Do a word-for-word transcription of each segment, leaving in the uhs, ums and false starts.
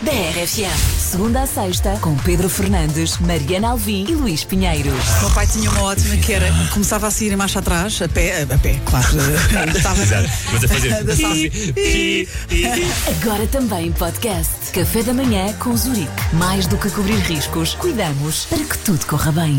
da R F M. Segunda a sexta, com Pedro Fernandes, Mariana Alvim e Luís Pinheiro. O meu pai tinha uma ótima que era, começava a sair em marcha atrás, a pé, a pé, claro. Estava Exato, mas a fazer. Agora também podcast. Café da manhã com Zurique. Mais do que cobrir riscos, cuidamos para que tudo corra bem.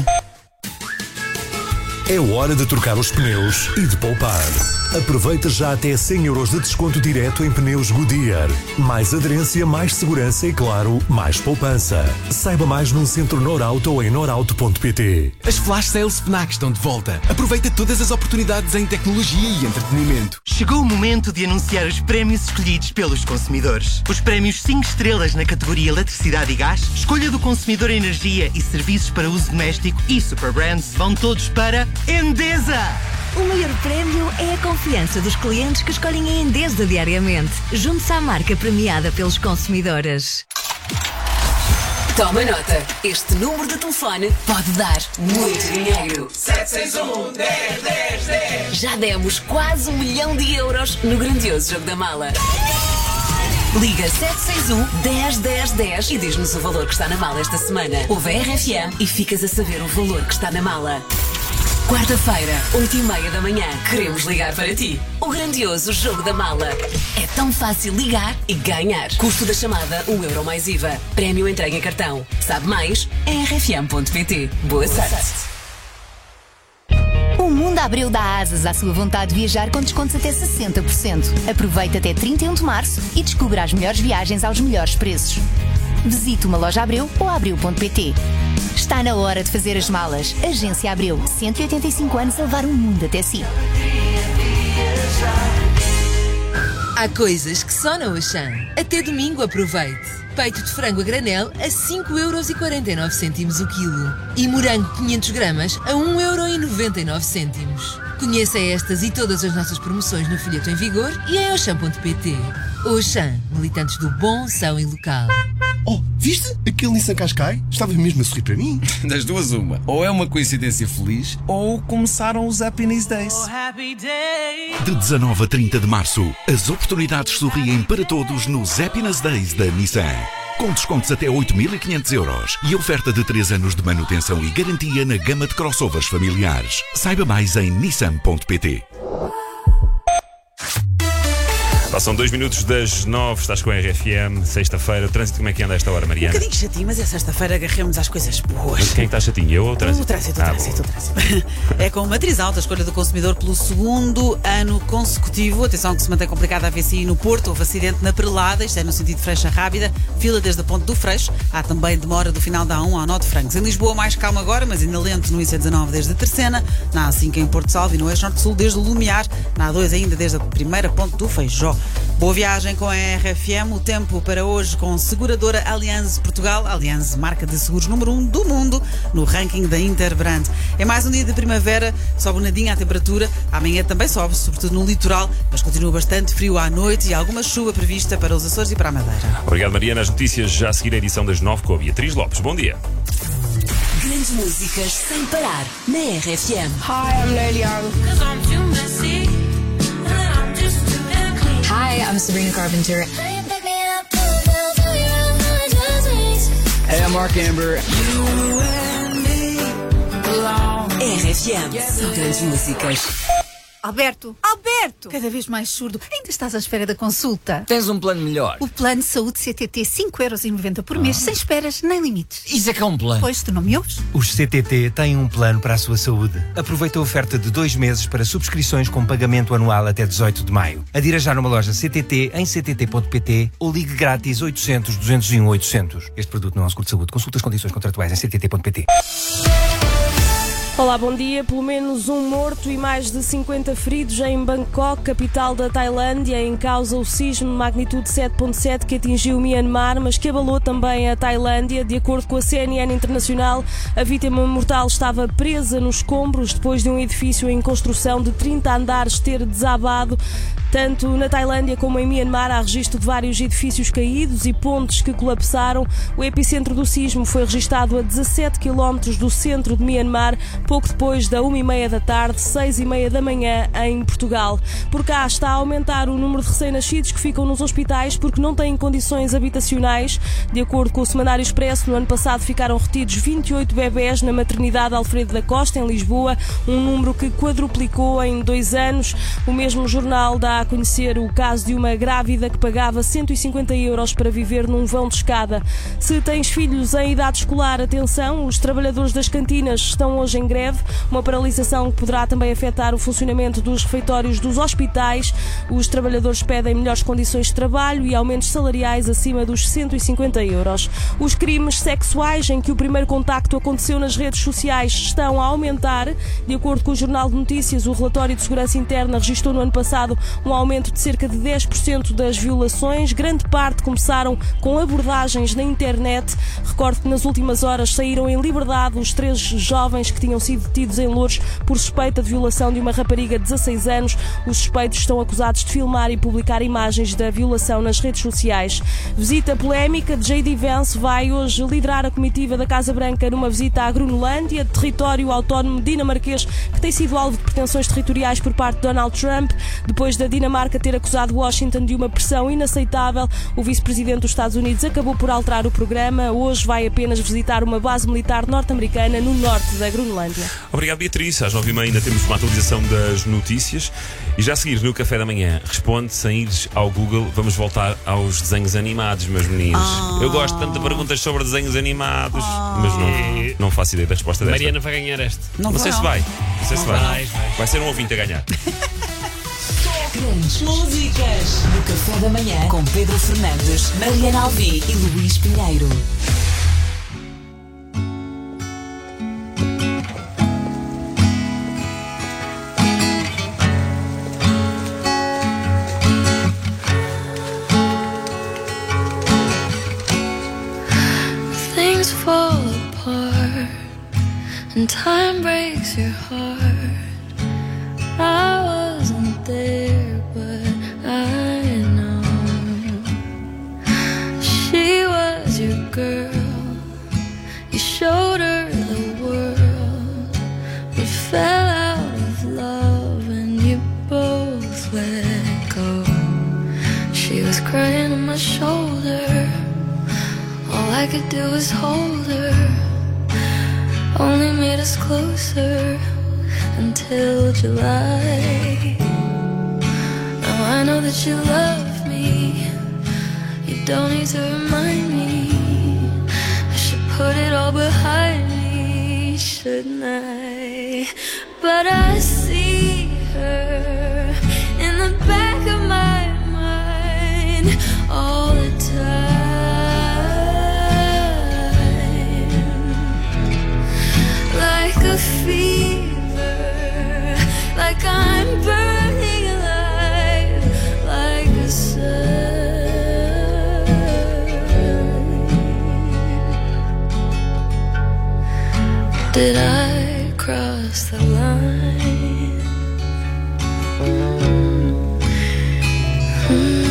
É hora de trocar os pneus e de poupar. Aproveita já até cem euros de desconto direto em pneus Goodyear. Mais aderência, mais segurança e, claro, mais poupança. Saiba mais num centro Norauto ou em norauto ponto pt. As Flash Sales FNAC estão de volta. Aproveita todas as oportunidades em tecnologia e entretenimento. Chegou o momento de anunciar os prémios escolhidos pelos consumidores. Os prémios cinco estrelas na categoria Eletricidade e Gás, Escolha do Consumidor Energia e Serviços para Uso Doméstico e Super Brands vão todos para Endesa! O maior prémio é a confiança dos clientes que escolhem a Endesa diariamente. Junte-se à marca premiada pelos consumidores. Toma nota. Este número de telefone pode dar muito dinheiro. sete seis um, dez, dez, dez. Já demos quase um milhão de euros no grandioso Jogo da Mala. Liga sete seis um, dez, dez, dez e diz-nos o valor que está na mala esta semana. Ouve a R F M e ficas a saber o valor que está na mala. Quarta-feira, oito e meia da manhã, queremos ligar para ti. O grandioso Jogo da Mala. É tão fácil ligar e ganhar. Custo da chamada, um euro mais I V A. Prémio entregue em cartão. Sabe mais? em r f m ponto p t. Boa sorte. O Mundo Abreu dá asas à sua vontade de viajar com descontos até sessenta por cento. Aproveite até trinta e um de março e descubra as melhores viagens aos melhores preços. Visite uma loja Abreu ou abreu ponto p t. Está na hora de fazer as malas. Agência Abreu, cento e oitenta e cinco anos a levar o mundo até si. Há coisas que só na Auchan. Até domingo aproveite. Peito de frango a granel a cinco euros e quarenta e nove cêntimos o quilo. E morango quinhentos gramas a um euro e noventa e nove cêntimos. Conheça estas e todas as nossas promoções no folheto em vigor e em auchan ponto p t. Auchan, militantes do bom, são e local. Oh, viste? Aquele Nissan Qashqai estava mesmo a sorrir para mim. Das duas uma. Ou é uma coincidência feliz, ou começaram os Happiness Days. De dezanove a trinta de março, as oportunidades sorriem para todos nos Happiness Days da Nissan. Com descontos até oito mil e quinhentos euros e oferta de três anos de manutenção e garantia na gama de crossovers familiares. Saiba mais em nissan ponto p t. Passam dois minutos das nove, estás com a R F M, sexta-feira. O trânsito, como é que anda a esta hora, Mariana? Um bocadinho chatinho, mas é sexta-feira, agarremos às coisas boas. Mas quem está chatinho? Eu ou o trânsito? O trânsito, o ah, trânsito, o trânsito. É com Matriz Alta, a escolha do consumidor pelo segundo ano consecutivo. Atenção que se mantém complicada a V C I no Porto. Houve acidente na Prelada, isto é no sentido de Freixa Rábida. Fila desde a Ponte do Freixo. Há também demora do final da A um ao Nó de Francos. Em Lisboa, mais calmo agora, mas ainda lento no I C dezanove desde a Terceira. Na A cinco em Porto Salvo e no Eixo Norte-Sul desde o Lumiar. Na A dois ainda desde a primeira Ponte do Feijó. Boa viagem com a R F M. O tempo para hoje com seguradora Allianz Portugal. Allianz, marca de seguros número um do mundo no ranking da Interbrand. É mais um dia de primavera, sobe um nadinha a temperatura. Amanhã também sobe, sobretudo no litoral, mas continua bastante frio à noite e alguma chuva prevista para os Açores e para a Madeira. Obrigado, Mariana. As notícias já a seguir a edição das nove com a Beatriz Lopes. Bom dia. Grandes músicas sem parar na R F M. Hi, I'm Neil Young. Hi, I'm Sabrina Carpenter. Hey, I'm Mark Amber. R F M, só grandes músicas. Alberto, Alberto! Cada vez mais surdo. Ainda estás à espera da consulta? Tens um plano melhor. O plano de saúde C T T, cinco euros e noventa por mês, ah. sem esperas nem limites. Isso é que é um plano. Pois, tu não me ouves? Os C T T têm um plano para a sua saúde. Aproveita a oferta de dois meses para subscrições com pagamento anual até dezoito de maio. Adira já numa loja C T T em c t t ponto p t ou ligue grátis oitocentos, duzentos e um, oitocentos. Este produto não é um seguro de saúde. Consulta as condições contratuais em c t t ponto p t. Olá, bom dia. Pelo menos um morto e mais de cinquenta feridos em Bangkok, capital da Tailândia. Em causa o sismo de magnitude sete ponto sete que atingiu Myanmar, mas que abalou também a Tailândia. De acordo com a C N N Internacional, a vítima mortal estava presa nos escombros depois de um edifício em construção de trinta andares ter desabado. Tanto na Tailândia como em Myanmar há registro de vários edifícios caídos e pontes que colapsaram. O epicentro do sismo foi registado a dezassete quilómetros do centro de Myanmar, pouco depois da uma e meia da tarde, seis e meia da manhã em Portugal. Por cá está a aumentar o número de recém-nascidos que ficam nos hospitais porque não têm condições habitacionais. De acordo com o Semanário Expresso, no ano passado ficaram retidos vinte e oito bebés na maternidade Alfredo da Costa, em Lisboa, um número que quadruplicou em dois anos. O mesmo jornal dá a conhecer o caso de uma grávida que pagava cento e cinquenta euros para viver num vão de escada. Se tens filhos em idade escolar, atenção, os trabalhadores das cantinas estão hoje em greve, uma paralisação que poderá também afetar o funcionamento dos refeitórios dos hospitais. Os trabalhadores pedem melhores condições de trabalho e aumentos salariais acima dos cento e cinquenta euros. Os crimes sexuais em que o primeiro contacto aconteceu nas redes sociais estão a aumentar. De acordo com o Jornal de Notícias, o relatório de segurança interna registrou no ano passado um aumento de cerca de dez por cento das violações. Grande parte começaram com abordagens na internet. Recordo que nas últimas horas saíram em liberdade os três jovens que tinham sido detidos em Loures por suspeita de violação de uma rapariga de dezasseis anos. Os suspeitos estão acusados de filmar e publicar imagens da violação nas redes sociais. Visita polémica de J D Vance vai hoje liderar a comitiva da Casa Branca numa visita à Groenlândia, território autónomo dinamarquês que tem sido alvo de pretensões territoriais por parte de Donald Trump. Depois da Dinamarca ter acusado Washington de uma pressão inaceitável, o vice-presidente dos Estados Unidos acabou por alterar o programa. Hoje vai apenas visitar uma base militar norte-americana no norte da Groenlândia. Obrigado, Beatriz. Às nove e meia ainda temos uma atualização das notícias. E já a seguir, no Café da Manhã, responde sem ires ao Google. Vamos voltar aos desenhos animados, meus meninos. Oh. Eu gosto tanto de perguntas sobre desenhos animados, oh. mas não, não faço ideia da resposta desta. Mariana vai ganhar este. Não, não sei se vai. Não sei se vai. Vai, vai. Vai ser um ouvinte a ganhar. Grandes músicas no Café da Manhã com Pedro Fernandes, Mariana Alvi e Luís Pinheiro. Things fall apart and time breaks your heart. I wasn't there, but I know she was your girl. You showed her the world. We fell out of love and you both let go. She was crying on my shoulder. All I could do was hold her. Only made us closer until July. Now I know that you love me. You don't need to remind me. I should put it all behind me, shouldn't I? But I see her in the back of my mind all the time. Like a fever, like I'm burning alive, like a sun. Did I cross the line? Mm.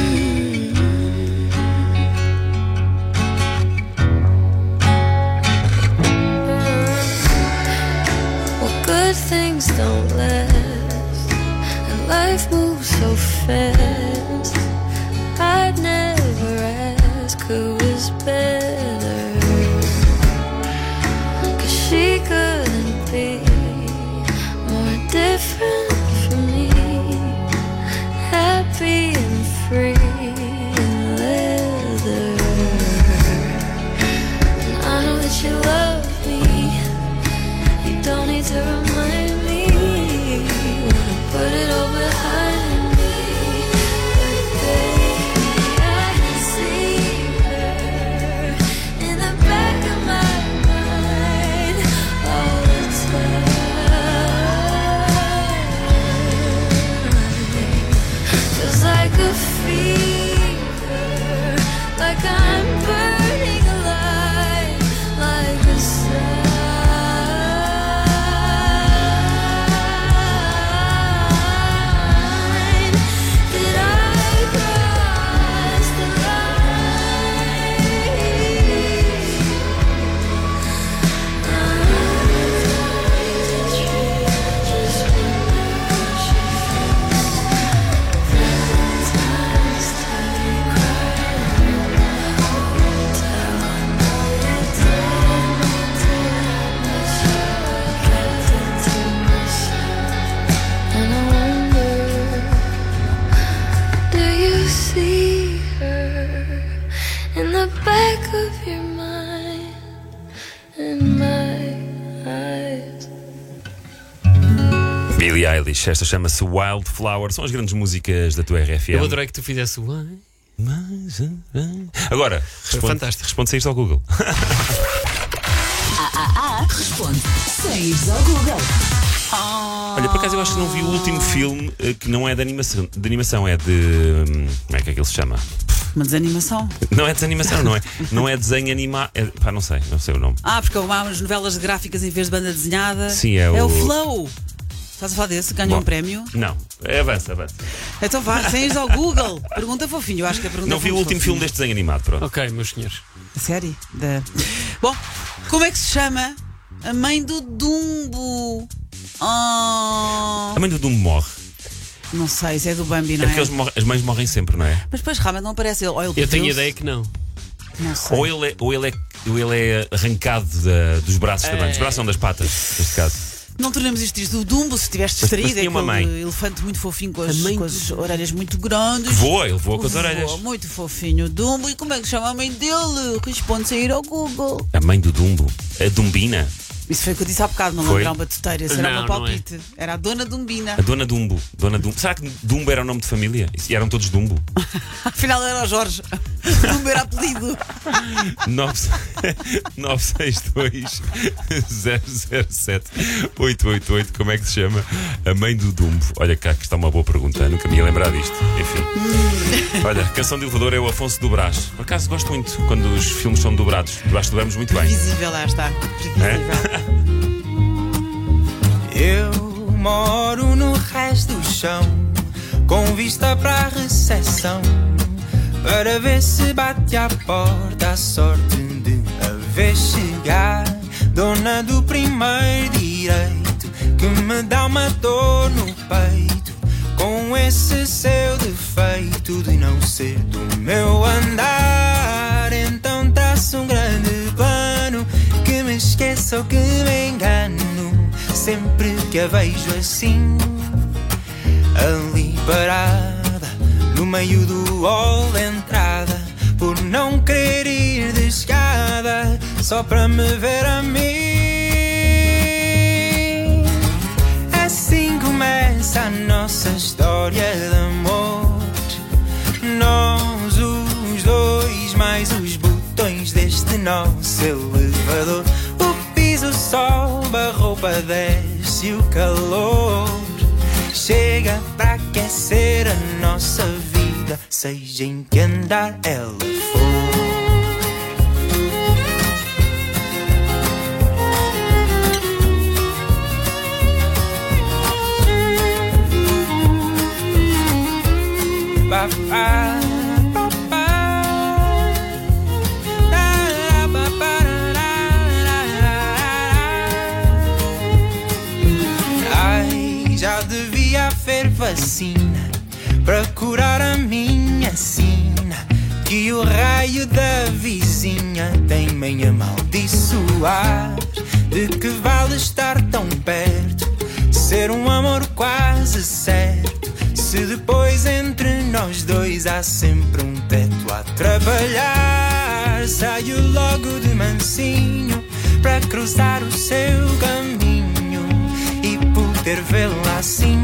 Good things don't last, and life moves so fast. I'd never ask who is better, 'cause she couldn't be more different from me. Happy and free in leather. And I know that you love me. You don't need to remind me. Wanna put it all behind me. But baby, I see her the back of your mind and my eyes. Billie Eilish, esta chama-se Wildflower. São as grandes músicas da tua R F M. Eu adorei que tu fizesse o. Agora, Foi responde, fantástico. responde se isto ao Google. Ah, ah, ah, responde sem ires ao Google. Olha, por acaso eu acho que não vi o último filme eh, que não é de animação, de animação, é de. hum, Como é que é que ele se chama? Uma desanimação. Não é desanimação, não é? Não é desenho animado. É, pá, não sei, não sei o nome. Ah, porque há umas novelas gráficas em vez de banda desenhada. Sim, é É o- o Flow. Estás a falar desse? Ganhou Bom, um prémio? Não, é, avança, avança. Então vá, sem ires ao Google. Pergunta fofinho, eu acho que a pergunta Não vi o último filme deste desenho animado, pronto. Ok, meus senhores. A série? Da... Bom, como é que se chama a mãe do Dumbo? Oh, A mãe do Dumbo morre. não sei, isso é do Bambi, não É é? porque eles morrem- as mães morrem sempre, não é? Mas depois realmente não aparece ele. Ou ele Eu tenho perdeu-se. ideia que não. Não sei. Ou ele é, ou ele é, ou ele é arrancado da- dos braços também. Dos braços não, das patas, neste caso. Não tornemos isto isto. O Dumbo, se estiveste Mas- mas distraído, é tinha uma aquele mãe. elefante muito fofinho com A as, mãe com do- as orelhas muito grandes. Que voa, ele voa com as Voa, orelhas. Muito fofinho. Dumbo. E como é que chama a mãe dele? Responde sem ir ao Google. A mãe do Dumbo. A Dumbina. Isso foi o que eu disse há bocado, não Foi? lembrar uma batuteira. Esse era o Não, meu não é. palpite. Era a dona Dumbina. A dona Dumbo. Dona Dumbo. Será que Dumbo era o nome de família? E eram todos Dumbo? Afinal era o Jorge. Dumbo era apelido. nove seis dois zero zero sete oito oito oito. Como é que se chama a mãe do Dumbo? Olha cá, que está uma boa pergunta. Nunca me ia lembrar disto. Enfim. Olha, canção de elevador é o Afonso do Brás. Por acaso gosto muito quando os filmes são dobrados. Eu acho que dobramos muito bem. Previsível, lá está. Previsível. Eu moro no resto do chão, com vista para a recepção, para ver se bate à porta a sorte de a ver chegar. Dona do primeiro direito, que me dá uma dor no peito, com esse seu defeito de não ser do meu andar. Então traço um grande plano, que me esqueça ou que me engano, sempre que a vejo assim, ali parada, no meio do hall de entrada, por não querer ir de escada, só para me ver a mim. Assim começa a nossa história de amor, nós os dois, mais os botões deste nosso elevador. O piso sobe, a roupa desce, o calor chega para aquecer a nossa vida, seja em que andar ela for. Ba, ba, ba, ba. Da, ba, ba, da, da. Ai, já devia haver vacina para curar a minha sina, que o raio da vizinha tem-me a amaldiçoar. De que vale estar tão perto, ser um amor quase certo, se depois entre nós dois há sempre um teto a trabalhar. Saio logo de mansinho para cruzar o seu caminho e poder vê-la assim,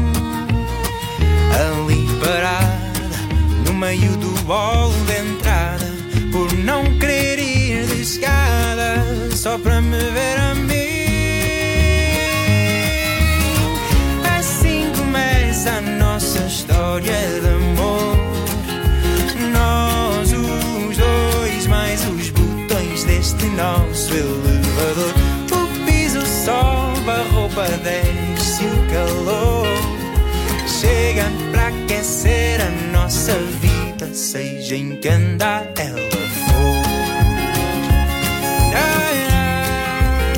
ali parada, no meio do hall de entrada, por não querer ir de escada, só para me ver a mim. Assim começa a nossa história de amor, nós os dois, mais os botões deste nosso elevador. O piso sobe, a roupa desce, o calor chega para aquecer a nossa vida, seja em que andar ela for. Ai, ai,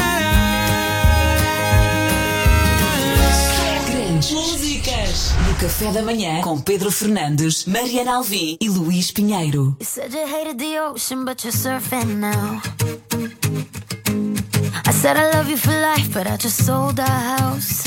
Grandes músicas do Café Café da Manhã com Pedro Fernandes, Mariana Alvim e Luís Pinheiro. You said you hated the ocean, but you're surfing now. I said I love you for life, but I just sold our house.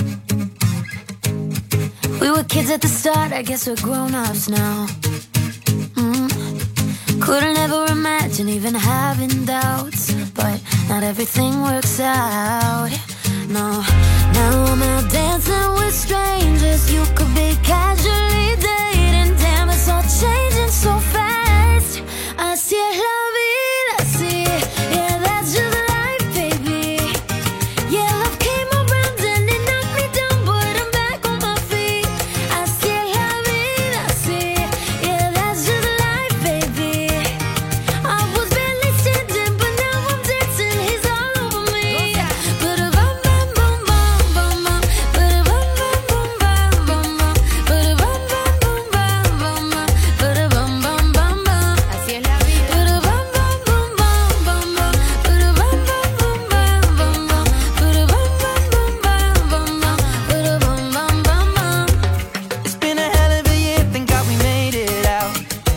We were kids at the start, I guess we're grown-ups now. Mm. Couldn't ever imagine even having doubts, but not everything works out. No, now I'm out dancing with strangers. You could be casually dating. Damn, it's all changing so fast. Así es la vida, así. Yeah, that's just life, baby. Yeah, love came around and it knocked me down, but I'm back on my feet. Así es la vida, así. Yeah, that's just life, baby. I was barely standing, but now I'm dancing. He's all over me. But a bum bum bum bum bum bum. But a bum bum bum bum bum bum. But a bum bum bum bum bum bum. But a bum bum bum bum. Así es la vida. But a bum bum bum bum bum bum. But a bum bum bum bum bum bum. But a bum bum bum bum bum bum. But a bum bum bum bum. It's been a hell of a year, thank God we made it out.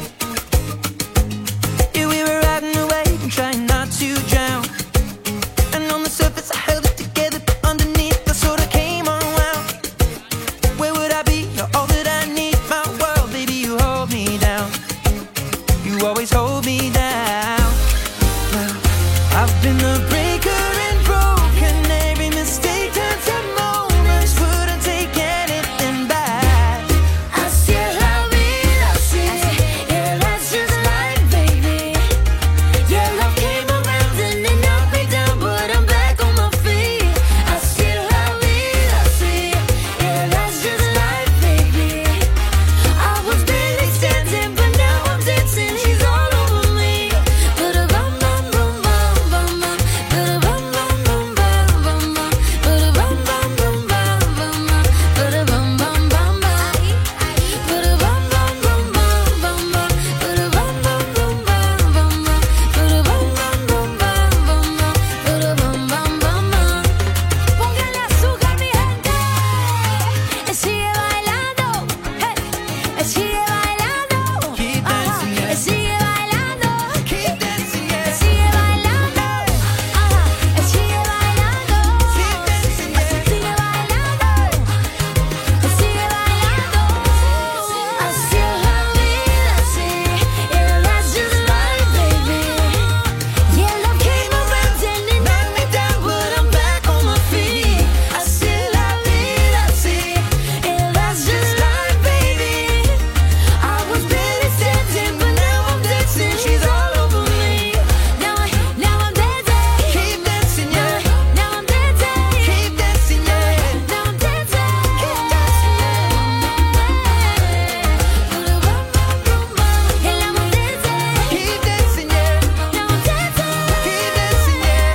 Yeah, we were riding away and trying not to drown. And on the surface I held it together, but underneath I sort of came unwound. Where would I be? You're all that I need, my world, baby, you hold me down. You always hold me down. Well, I've been the breaker and broken. Every mistake turns to moments. Wouldn't take anything back. Así es la vida, así. Yeah, that's just life, baby. Yeah, love came around and it knocked me down, but I'm back on my feet. Así es la vida, así. Yeah, that's just life, baby. I was barely standing, but now I'm dancing. He's all over me. But a bum bum bum bum bum bum. But a bum bum bum bum bum bum. But a bum bum bum bum bum bum. But a bum bum bum bum. But a bum bum bum bum bum bum. But a bum bum bum bum bum bum. But a bum bum bum bum bum bum. But a bum bum bum bum. Póngale azúcar, mi gente. Sigue bailando. Hey. Sigue bailando. Keep dancing, yeah. Sigue bailando. Keep dancing, yeah. Sigue bailando. Ajá. Sigue bailando. Keep dancing, yeah. Sigue bailando. Sigue bailando. Así es la vida, así. Yeah, that's just life, baby. Yeah, love came around and it knocked me down, but I'm back on my feet. Así es la vida, así. Yeah, that's just life, baby. I was barely standing, but now I'm dancing. She's all over me. Now I, now I'm dancing. Keep dancing, yeah. Now I'm dancing. Keep dancing, yeah. Now I'm dancing. Keep dancing, yeah. And now I'm dancing. Keep dancing, yeah. Now I'm dancing. Keep dancing, yeah.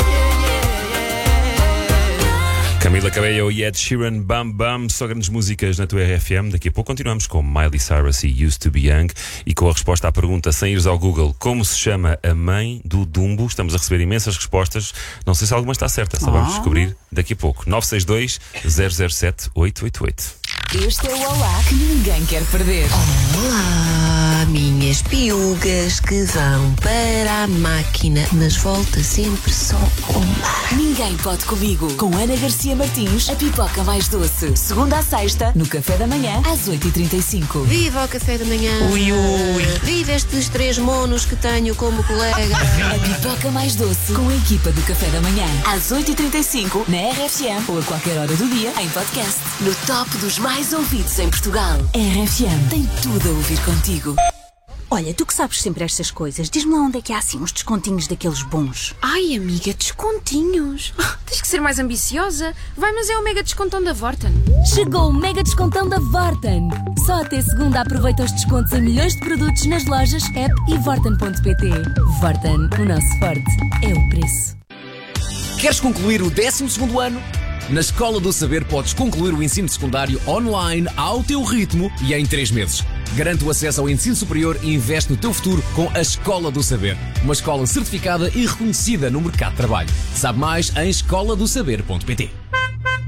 Yeah, yeah. Camila Cabello e Ed Sheeran, Bam Bam, só grandes músicas na tua R F M. Daqui a pouco continuamos com Miley Cyrus e Used to Be Young e com a resposta à pergunta, sem ires ao Google, como se chama a mãe do Dumbo. Estamos a receber imensas respostas. Não sei se alguma está certa, só vamos descobrir daqui a pouco. nove seis dois, zero zero sete, oito oito oito. Este é o Olá que ninguém quer perder. Olá, minhas piugas que vão para a máquina, mas volta sempre só uma. Ninguém pode comigo. Com Ana Garcia Martins, a pipoca mais doce. Segunda à sexta, no Café da Manhã, às oito e trinta e cinco. Viva o café da manhã! Ui, ui. Viva estes três monos que tenho como colega! A pipoca mais doce com a equipa do Café da Manhã, às oito e trinta e cinco, na R F M ou a qualquer hora do dia, em podcast. No top dos mais ouvidos em Portugal. R F M tem tudo a ouvir contigo. Olha, tu que sabes sempre estas coisas, diz-me lá onde é que há assim uns descontinhos daqueles bons. Ai, amiga, descontinhos. Tens que ser mais ambiciosa. Vai, mas é o mega descontão da Vorten. Chegou o mega descontão da Vorten. Só até segunda aproveita os descontos em milhões de produtos nas lojas, app e vorten ponto pt. Vorten, o nosso forte é o preço. Queres concluir o décimo segundo ano? Na Escola do Saber podes concluir o ensino secundário online ao teu ritmo e em três meses. Garante o acesso ao ensino superior e investe no teu futuro com a Escola do Saber. Uma escola certificada e reconhecida no mercado de trabalho. Sabe mais em escola do saber ponto pt. Oh,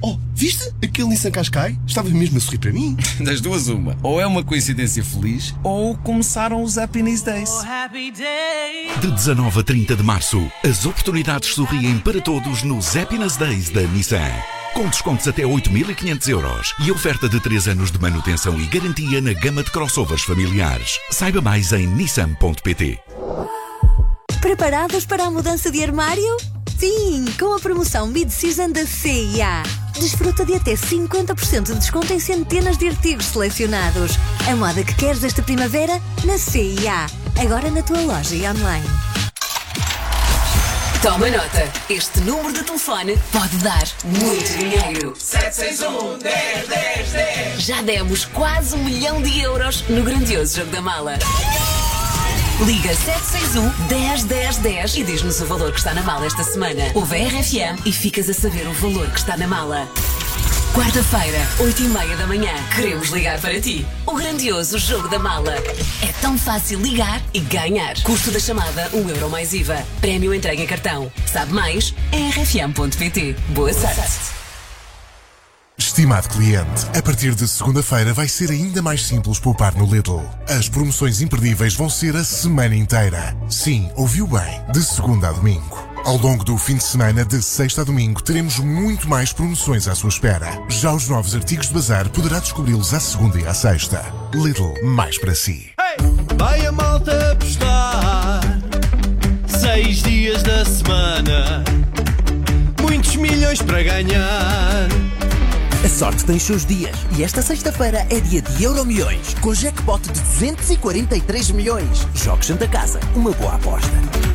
Viste? Aquele Nissan Qashqai estava mesmo a sorrir para mim. Das duas, uma. Ou é uma coincidência feliz, ou começaram os Happiness Days. De dezanove a trinta de março, as oportunidades sorriem para todos nos Happiness Days da Nissan. Com descontos até oito mil e quinhentos euros e oferta de três anos de manutenção e garantia na gama de crossovers familiares. Saiba mais em nissan ponto pt. Preparados para a mudança de armário? Sim, com a promoção Mid-Season da C e A. Desfruta de até cinquenta por cento de desconto em centenas de artigos selecionados. A moda que queres esta primavera na C e A. Agora na tua loja e online. Toma nota, este número de telefone pode dar muito dinheiro. sete seis um, dez, dez, dez. Já demos quase um milhão de euros no grandioso Jogo da Mala. Liga sete seis um, dez, dez, dez e diz-nos o valor que está na mala esta semana. Ouve a R F M e ficas a saber o valor que está na mala. Quarta-feira, oito e meia da manhã, queremos ligar para ti. O grandioso Jogo da Mala. É tão fácil ligar e ganhar. Custo da chamada, um euro mais I V A. Prémio entregue em cartão. Sabe mais? Em r f m ponto p t. Boa sorte. Estimado cliente, a partir de segunda-feira vai ser ainda mais simples poupar no Lidl. As promoções imperdíveis vão ser a semana inteira. Sim, ouviu bem, de segunda a domingo. Ao longo do fim de semana, de sexta a domingo, teremos muito mais promoções à sua espera. Já os novos artigos de bazar poderá descobri-los à segunda e à sexta. Lidl, mais para si. Hey! Vai a malta apostar seis dias da semana, muitos milhões para ganhar. A sorte tem os seus dias e esta sexta-feira é dia de Euromilhões, com jackpot de duzentos e quarenta e três milhões. Jogue Santa Casa, uma boa aposta.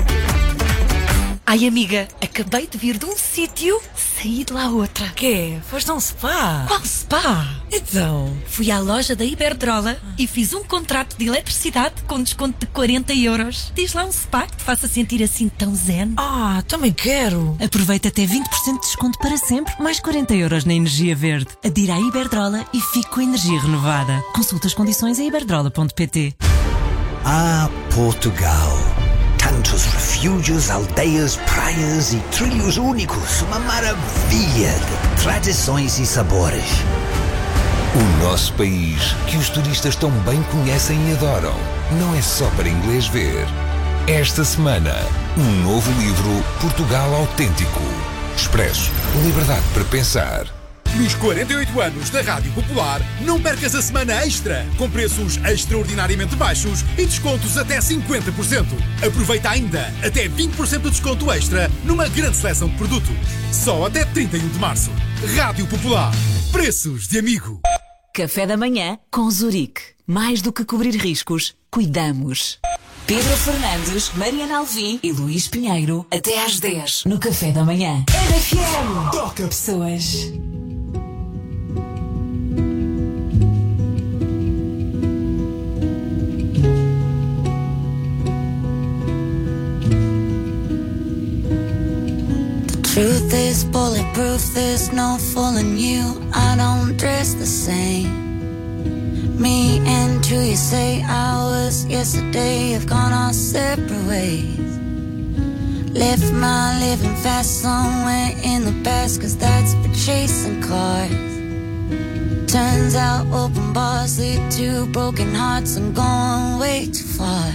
Ai, amiga, acabei de vir de um sítio, saí de lá outra. Quê? Foste a um spa? Qual spa? Então? Fui à loja da Iberdrola e fiz um contrato de eletricidade com desconto de quarenta euros. Diz lá um spa que te faça sentir assim tão zen. Ah, também quero. Aproveita até vinte por cento de desconto para sempre, mais quarenta euros na energia verde. Adira à Iberdrola e fique com a energia renovada. Consulta as condições em iberdrola ponto p t. Ah, Portugal. Tantos refúgios, aldeias, praias e trilhos únicos. Uma maravilha de tradições e sabores. O nosso país, que os turistas tão bem conhecem e adoram, não é só para inglês ver. Esta semana, um novo livro, Portugal Autêntico. Expresso, liberdade para pensar. Nos quarenta e oito anos da Rádio Popular, não percas a semana extra, com preços extraordinariamente baixos e descontos até cinquenta por cento. Aproveita ainda até vinte por cento de desconto extra numa grande seleção de produtos. Só até trinta e um de março. Rádio Popular. Preços de amigo. Café da manhã com Zurique. Mais do que cobrir riscos, cuidamos. Pedro Fernandes, Mariana Alvim e Luís Pinheiro, até às dez, no Café da Manhã. R F M. Toca pessoas. Truth is bulletproof, there's no fooling you. I don't dress the same. Me and who you say I was yesterday have gone our separate ways. Left my living fast somewhere in the past, cause that's for chasing cars. Turns out open bars lead to broken hearts. I'm going way too far.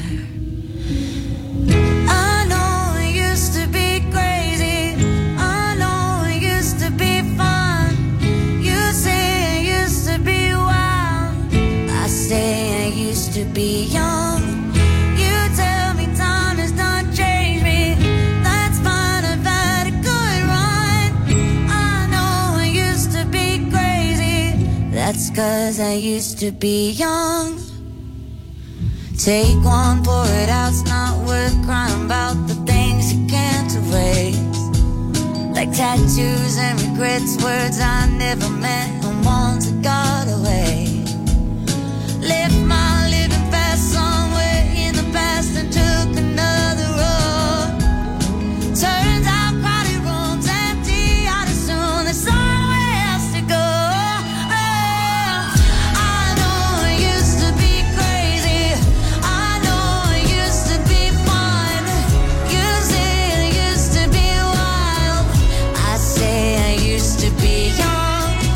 I know it used to be crazy, I know it used to be fun. You say it used to be wild, I say I used to be young. You tell me time has done changed me, that's fine, I've had a good run. I know I used to be crazy, that's cause I used to be young. Take one, pour it out, it's not worth crying about the things you can't erase. Like tattoos and regrets, words I never meant and ones that got away. Left my living fast somewhere in the past and took another road. Turns out crowded rooms empty out as soon, there's somewhere else to go. I know it used to be crazy, I know it used to be fun. You say it used to be wild, I say I used to be young.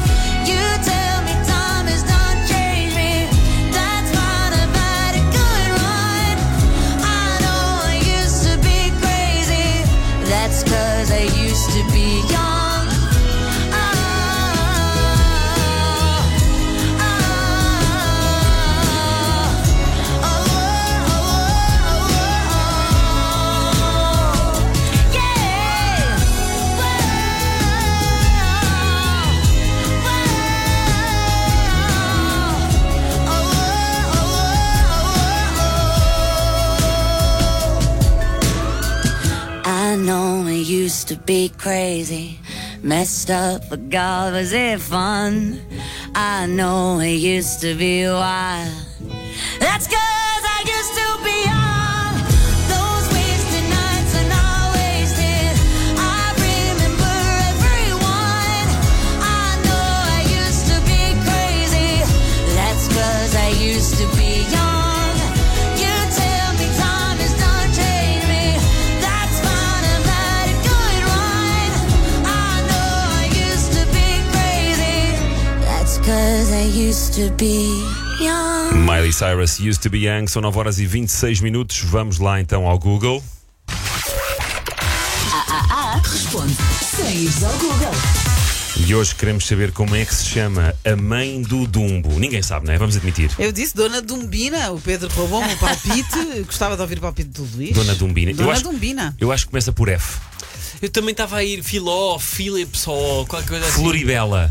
know it used to be crazy, messed up, but God, was it fun? I know it used to be wild. That's 'cause I used to be young. Those wasted nights are not wasted. I remember everyone. I know I used to be crazy. That's 'cause I used to be young. You tell me time has done changed me. That's fine, I've had a good run. I know I used to be crazy. That's 'cause I used to be young. Miley Cyrus, Used to be Young. São nove horas e vinte e seis minutos. Vamos lá então ao Google. Ah, ah, ah. Responde sem ires ao Google. E hoje queremos saber como é que se chama a mãe do Dumbo. Ninguém sabe, não é? Vamos admitir. Eu disse Dona Dumbina. O Pedro roubou-me o palpite. Gostava de ouvir o palpite do Luís. Dona Dumbina. Dona eu acho, Dumbina. Eu acho que começa por F. Eu também estava a ir Filó, Philips ou qualquer coisa assim. Floribela.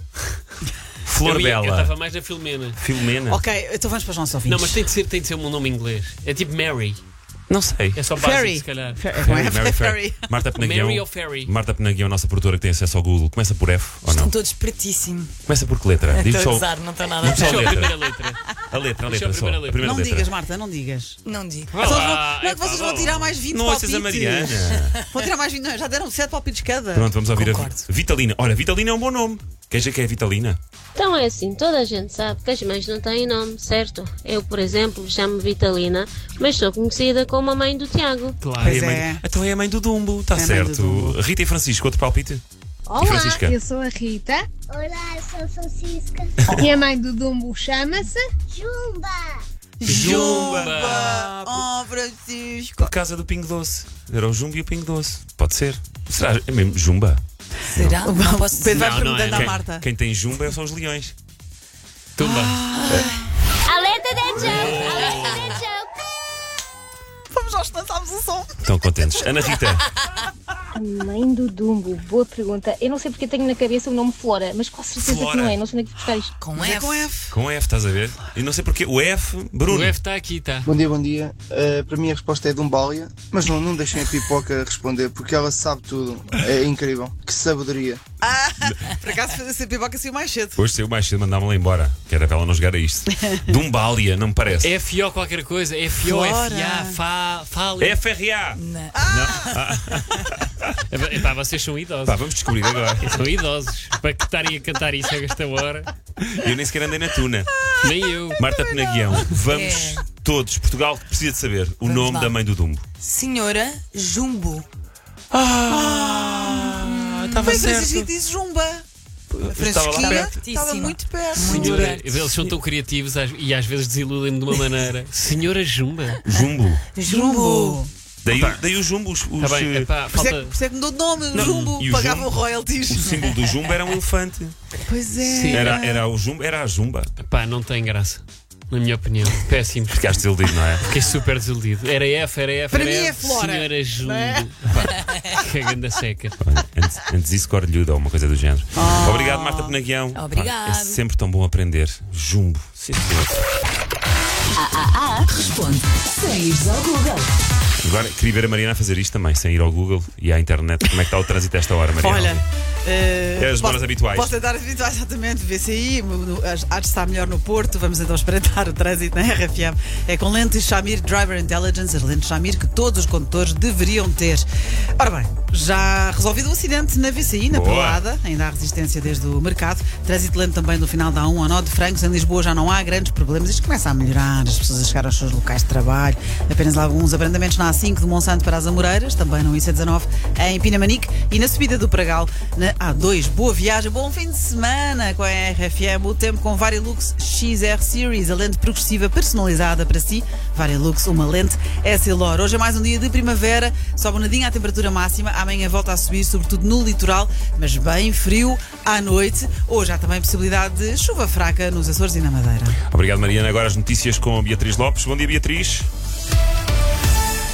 Flor eu ia, Bela. Eu estava mais na Filomena. Filomena. Ok, então vamos para os nossos ouvintes. Não, mas tem de ser, tem de ser um nome inglês. É tipo Mary. Não sei. É só básico, Ferry. se calhar. Ferry. Ferry, Mary, Ferry. Ferry. Marta Penaguião. Mary ou Ferry? Marta Penaguião, nossa produtora que tem acesso ao Google. Começa por F ou Estão não? todos pertíssimo. Começa por que letra? Estou só, a usar, não estou nada a diz só a Deixa a letra. primeira letra. A letra, a Deixa letra a só. primeira A letra. primeira Não letra. digas, Marta, não digas. Não digo. Então, vocês vão- Ah, não é que é vocês pá, vão tirar mais vinte Não palpites. ouças a Mariana. Vão tirar mais vinte, não, já deram sete palpites cada. Pronto, vamos ouvir Concordo. a Vitalina. Olha, Vitalina é um bom nome. Quem já que é Vitalina? Então é assim, toda a gente sabe que as mães não têm nome, certo? Eu, por exemplo, chamo-me Vitalina, mas sou conhecida como a mãe do Tiago. Claro. Pois é a mãe- é. Então é a mãe do Dumbo, está É a mãe do certo. Dumbo. Rita e Francisco, outro palpite? Olá, E Francisca? eu sou a Rita. Olá, eu sou a Francisca. E a mãe do Dumbo chama-se Jumba. Jumba! Oh, Francisco. Por causa do Pingo Doce. Era o Jumbo e o Pingo Doce. Pode ser. Será é mesmo Jumba? Será? Não posso dizer. Pedro vai Não, não perguntando é. à Quem, Marta. quem tem Jumba são os leões. Tumba. Alerta de joke! Alerta de joke! Vamos nós lançámos o som. Estão contentes. Ana Rita. A mãe do Dumbo, boa pergunta. Eu não sei porque tenho na cabeça o nome Flora, mas com certeza Flora. que não é. Não sei onde é que fui buscar isto. Com Mas é F. com F. Com F, estás a ver? E não sei porque. O F, Bruno. O F está aqui, está. Bom dia, bom dia. Uh, para mim a resposta é Dumbalia, mas não, não deixem a Pipoca responder porque ela sabe tudo. É incrível. Que sabedoria. Ah, por acaso fazer essa pipoca assim mais cedo. Hoje saiu mais cedo, mandavam-la embora. Que era para ela não jogar a isto. Dumbalia, não me parece. F O qualquer coisa. F O, Flora. F A, Fá, Fá. F R A. Não. É pá, vocês são idosos. Pá, vamos descobrir agora. São idosos. Para que estarem a cantar isso a esta hora. Eu nem sequer andei na tuna. Nem eu. Marta Penaguião, vamos É. todos, Portugal precisa de saber o Vamos nome lá. da mãe do Dumbo. Senhora Jumbo. Ah, estava Bem, certo. Francisco disse Jumba. A Estava lá Francisquinha perto. estava muito perto. Senhora, eles são tão criativos às- e às vezes desiludem-me de uma maneira. Senhora Jumba. Jumbo. Jumbo. Daí, daí o Jumbo, os, os, Tá bem, eh, epá, Por isso é que- falta. por isso é que mudou de nome. Não, Jumbo. e o Pagavam Jumbo- royalties. o símbolo do Jumbo era um elefante. Pois é. Sim. Era, era o Jumbo, era a Jumba. Pá, não tem graça. Na minha opinião. Péssimo. Ficaste desiludido, não é? Fiquei super desiludido. Era F, era F. Para era mim F. é Flora, Senhora Jumbo. não é? Pá, que ganda seca. Olha, Antes, antes disso, Corlhuda ou uma coisa do género. Obrigado, Marta Penaguião. Obrigado. Pá, é sempre tão bom aprender. Jumbo. Sim, senhor. Ah, ah, ah. Responde sem ires ao Google. Agora queria ver a Mariana a fazer isto também, sem ir ao Google e à internet. Como é que está o trânsito a esta hora, Mariana? Olha, eh, É as posso- horas habituais. Posso tentar as habituais, exatamente. V C I, no- no- as- há de estar melhor no Porto. Vamos então espreitar o trânsito na R F M. É com lentes Shamir Driver Intelligence, as lentes Shamir que todos os condutores deveriam ter. Ora bem, já resolvido o acidente na V C I, na Boa. Pelada. Ainda há resistência desde o mercado. Trânsito lento também do final da A um ao nó de Francos. Em Lisboa já não há grandes problemas. Isto começa a melhorar, as pessoas a chegar aos seus locais de trabalho. Apenas alguns abrandamentos na A cinco de Monsanto para as Amoreiras, também no I C dezanove em Pinamanique e na subida do Pragal na A dois. Boa viagem, bom fim de semana com a R F M. O tempo com Varilux X R Series, a lente progressiva personalizada para si. Varilux, uma lente S-Lor. Hoje é mais um dia de primavera, sobe um nadinho a temperatura máxima. Amanhã volta a subir, sobretudo no litoral, mas bem frio à noite. Hoje há também possibilidade de chuva fraca nos Açores e na Madeira. Obrigado, Mariana. Agora as notícias com a Beatriz Lopes. Bom dia, Beatriz.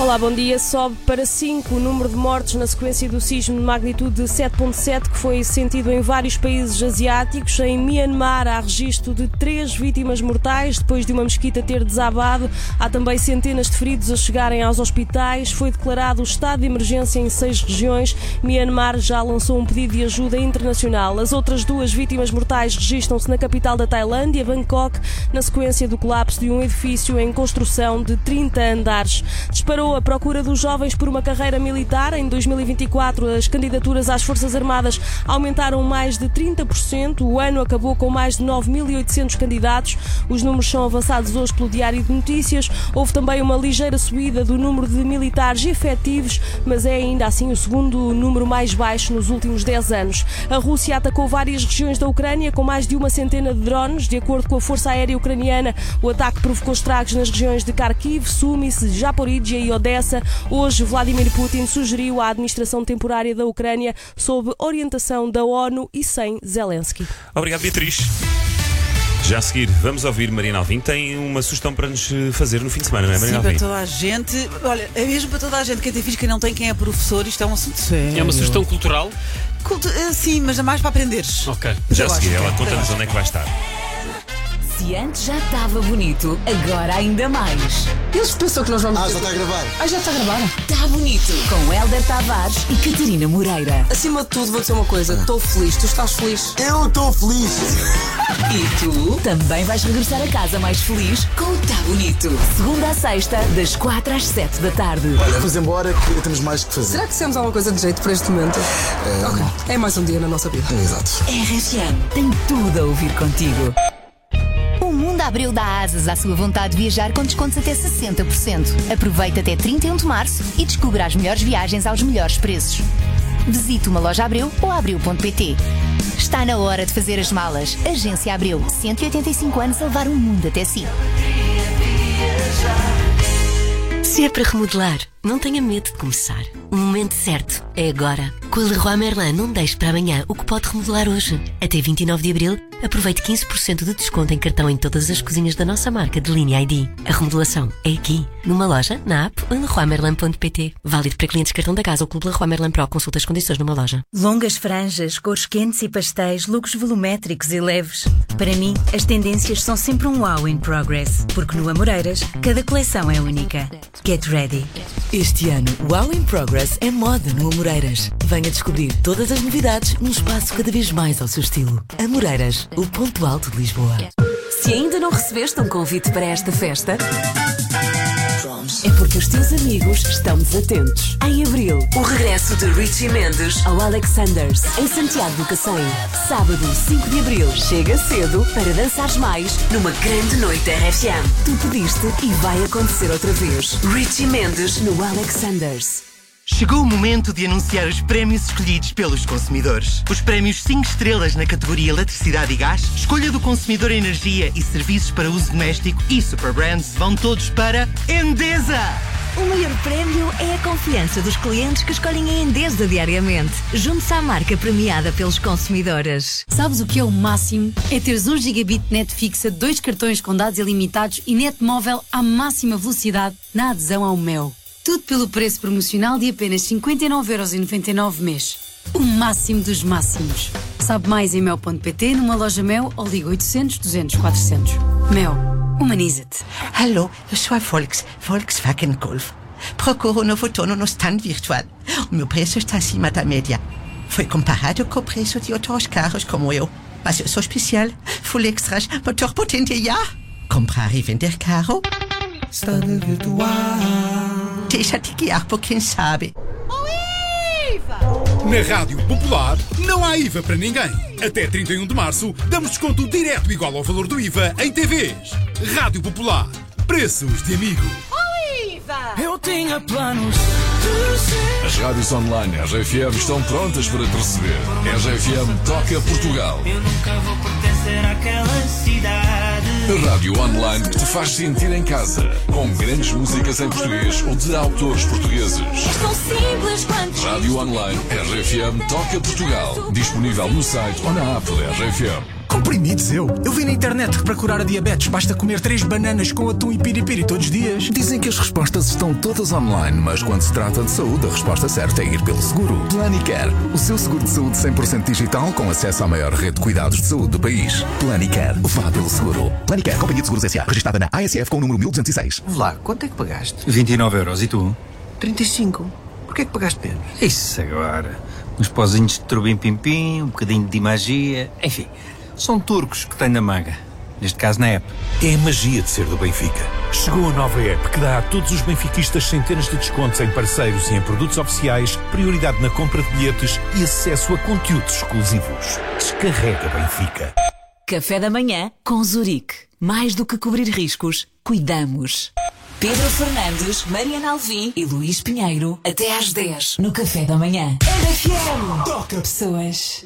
Olá, bom dia. Sobe para cinco o número de mortes na sequência do sismo de magnitude sete ponto sete que foi sentido em vários países asiáticos. Em Myanmar há registro de três vítimas mortais depois de uma mesquita ter desabado. Há também centenas de feridos a chegarem aos hospitais. Foi declarado o estado de emergência em seis regiões. Myanmar já lançou um pedido de ajuda internacional. As outras duas vítimas mortais registram-se na capital da Tailândia, Bangkok, na sequência do colapso de um edifício em construção de trinta andares. Disparou a procura dos jovens por uma carreira militar. Em dois mil e vinte e quatro, as candidaturas às Forças Armadas aumentaram mais de trinta por cento. O ano acabou com mais de nove mil e oitocentos candidatos. Os números são avançados hoje pelo Diário de Notícias. Houve também uma ligeira subida do número de militares efetivos, mas é ainda assim o segundo número mais baixo nos últimos dez anos. A Rússia atacou várias regiões da Ucrânia com mais de uma centena de drones. De acordo com a Força Aérea Ucraniana, o ataque provocou estragos nas regiões de Kharkiv, Sumy, Zaporizhia e Odessa. Hoje, Vladimir Putin sugeriu a administração temporária da Ucrânia sob orientação da ONU e sem Zelensky. Obrigado, Beatriz. Já a seguir, vamos ouvir Mariana Alvim. Tem uma sugestão para nos fazer no fim de semana, não é, Mariana Alvim? Sim, para toda a gente. Olha, é mesmo para toda a gente. Quem tem filhos, quem não tem, quem é professor. Isto é um assunto sério. É uma sugestão cultural? Cultu Sim, mas é mais para aprenderes. Ok. Já a seguir, ela conta-nos onde é que vai estar. Se antes já estava bonito, agora ainda mais. Eles pensam que nós vamos... Ah, já está a gravar. Ah, já está a gravar. Está bonito. Com Hélder Tavares e Catarina Moreira. Acima de tudo, vou dizer uma coisa. Estou feliz. Tu estás feliz? Eu estou feliz. E tu também vais regressar a casa mais feliz com o Tá Bonito. Segunda a sexta, das quatro às sete da tarde. Olha, vamos embora que temos mais que fazer. Será que temos alguma coisa de jeito para este momento? É... Ok. É mais um dia na nossa vida. Exato. R F M tem tudo a ouvir contigo. O Mundo Abril dá asas à sua vontade de viajar com descontos até sessenta por cento. Aproveita até trinta e um de março e descubra as melhores viagens aos melhores preços. Visite uma loja Abril ou abril ponto pt. Está na hora de fazer as malas. Agência Abril, cento e oitenta e cinco anos a levar o mundo até si. Se é para remodelar, não tenha medo de começar. O momento certo é agora. Com a Leroy Merlin, não deixe para amanhã o que pode remodelar hoje. Até vinte e nove de abril, aproveite quinze por cento de desconto em cartão em todas as cozinhas da nossa marca de linha I D. A remodelação é aqui, numa loja, na app ou em leroy merlin ponto pt. Válido para clientes cartão da casa ou Clube Leroy Merlin Pro. Consulta as condições numa loja. Longas franjas, cores quentes e pastéis, looks volumétricos e leves. Para mim, as tendências são sempre um wow in progress, porque no Amoreiras, cada coleção é única. Get ready. Este ano, Wow in Progress é moda no Amoreiras. Venha descobrir todas as novidades num espaço cada vez mais ao seu estilo. Amoreiras, o ponto alto de Lisboa. Se ainda não recebeste um convite para esta festa, é porque os teus amigos estão desatentos. Em abril, o regresso de Richie Mendes ao Alexanders, em Santiago do Cacém. Sábado, cinco de abril, chega cedo para dançares mais numa grande noite R F M. Tu pediste e vai acontecer outra vez. Richie Mendes no Alexanders. Chegou o momento de anunciar os prémios escolhidos pelos consumidores. Os prémios cinco estrelas na categoria Eletricidade e Gás, Escolha do Consumidor Energia e Serviços para Uso Doméstico e Superbrands vão todos para Endesa! O maior prémio é a confiança dos clientes que escolhem a Endesa diariamente. Junte-se à marca premiada pelos consumidores. Sabes o que é o máximo? É teres um gigabit de net fixa, dois cartões com dados ilimitados e net móvel à máxima velocidade na adesão ao Mel. Tudo pelo preço promocional de apenas cinquenta e nove euros e noventa e nove mês. O máximo dos máximos. Sabe mais em mel ponto pt, numa loja Mel ou liga oitocentos, duzentos, quatrocentos. Mel, humaniza-te. Alô, eu sou a Volks, Volkswagen Golf. Procuro um novo dono no stand virtual. O meu preço está acima da média. Foi comparado com o preço de outros carros como eu. Mas eu sou especial. Full extras, motor potente, já. Comprar e vender carro. Stand virtual. Deixa-te guiar por quem sabe. Na Rádio Popular, não há I V A para ninguém. Até trinta e um de março, damos desconto direto igual ao valor do I V A em T Vs. Rádio Popular. Preços de amigo. Eu tinha planos. As rádios online R G F M estão prontas para te receber. R G F M toca Portugal. Eu nunca vou pertencer àquela cidade. A rádio online que te faz sentir em casa. Com grandes músicas em português ou de autores portugueses. Tão simples uns quantos. Rádio online R F M Toca Portugal. Disponível no site ou na app da R F M. Comprimidos eu? Eu vi na internet que para curar a diabetes basta comer três bananas com atum e piripiri todos os dias. Dizem que as respostas estão todas online, mas quando se trata de saúde, a resposta certa é ir pelo seguro. Planicare, o seu seguro de saúde cem por cento digital com acesso à maior rede de cuidados de saúde do país. Planicare, vá pelo seguro. Planicare, Companhia de Seguros S A, registrada na A S F com o número mil duzentos e seis. Lá, quanto é que pagaste? vinte e nove euros, e tu? trinta e cinco. Porquê é que pagaste menos? Isso agora. Uns pozinhos de turbim-pim-pim, um bocadinho de magia, enfim... São turcos que têm na manga. Neste caso, na app. É a magia de ser do Benfica. Chegou a nova app que dá a todos os benfiquistas centenas de descontos em parceiros e em produtos oficiais, prioridade na compra de bilhetes e acesso a conteúdos exclusivos. Descarrega Benfica. Café da manhã com Zurique. Mais do que cobrir riscos, cuidamos. Pedro Fernandes, Mariana Alvim e Luís Pinheiro, até às dez, no Café da Manhã. R F M. Toca pessoas.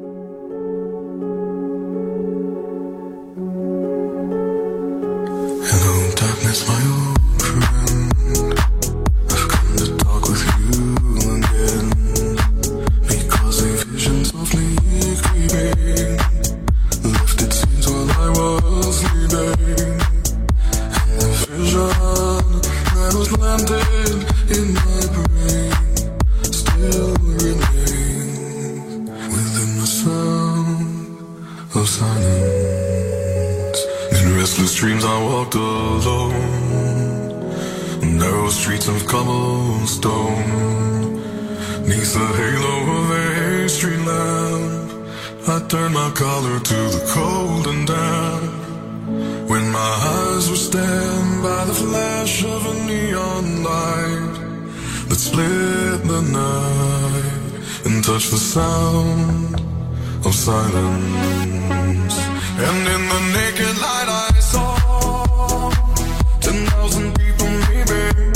Hello, darkness, my old friend. I've come to talk with you again, because a vision softly creeping left its scenes while I was sleeping, and the vision that was planted in my brain still remains within the sound of silence. In restless dreams I walked alone, narrow streets of cobblestone, neath the halo of a street lamp, I turned my collar to the cold and damp, when my eyes were stabbed by the flash of a neon light that split the night and touched the sound of silence. And in the naked light I saw ten thousand people maybe,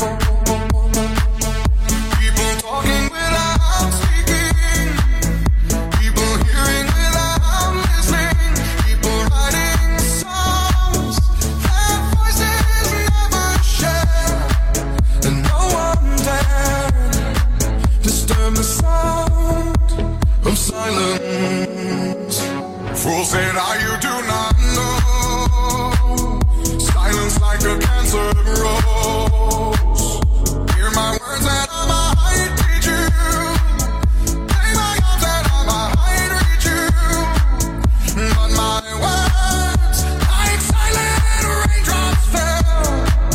people talking without speaking, people hearing without listening, people writing songs that voices never shared, and no one dared disturb the sound of silence. Fools said, "Are you do not know? Silence like a cancer grows. Hear my words that I might teach you. Play my arms that I might reach you. But my words, like silent raindrops, fell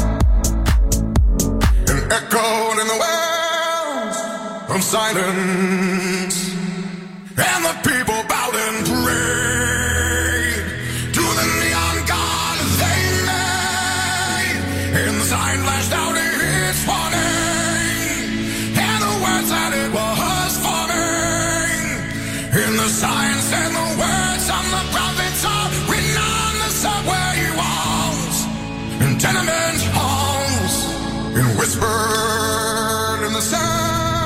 and echoed in the wells of silence. And the people bowed and prayed to the neon god they made. And the sign flashed out its warning, and the words that it was forming. And the sign said the words on the prophets are written on the subway walls and tenement halls, and whispered in the sound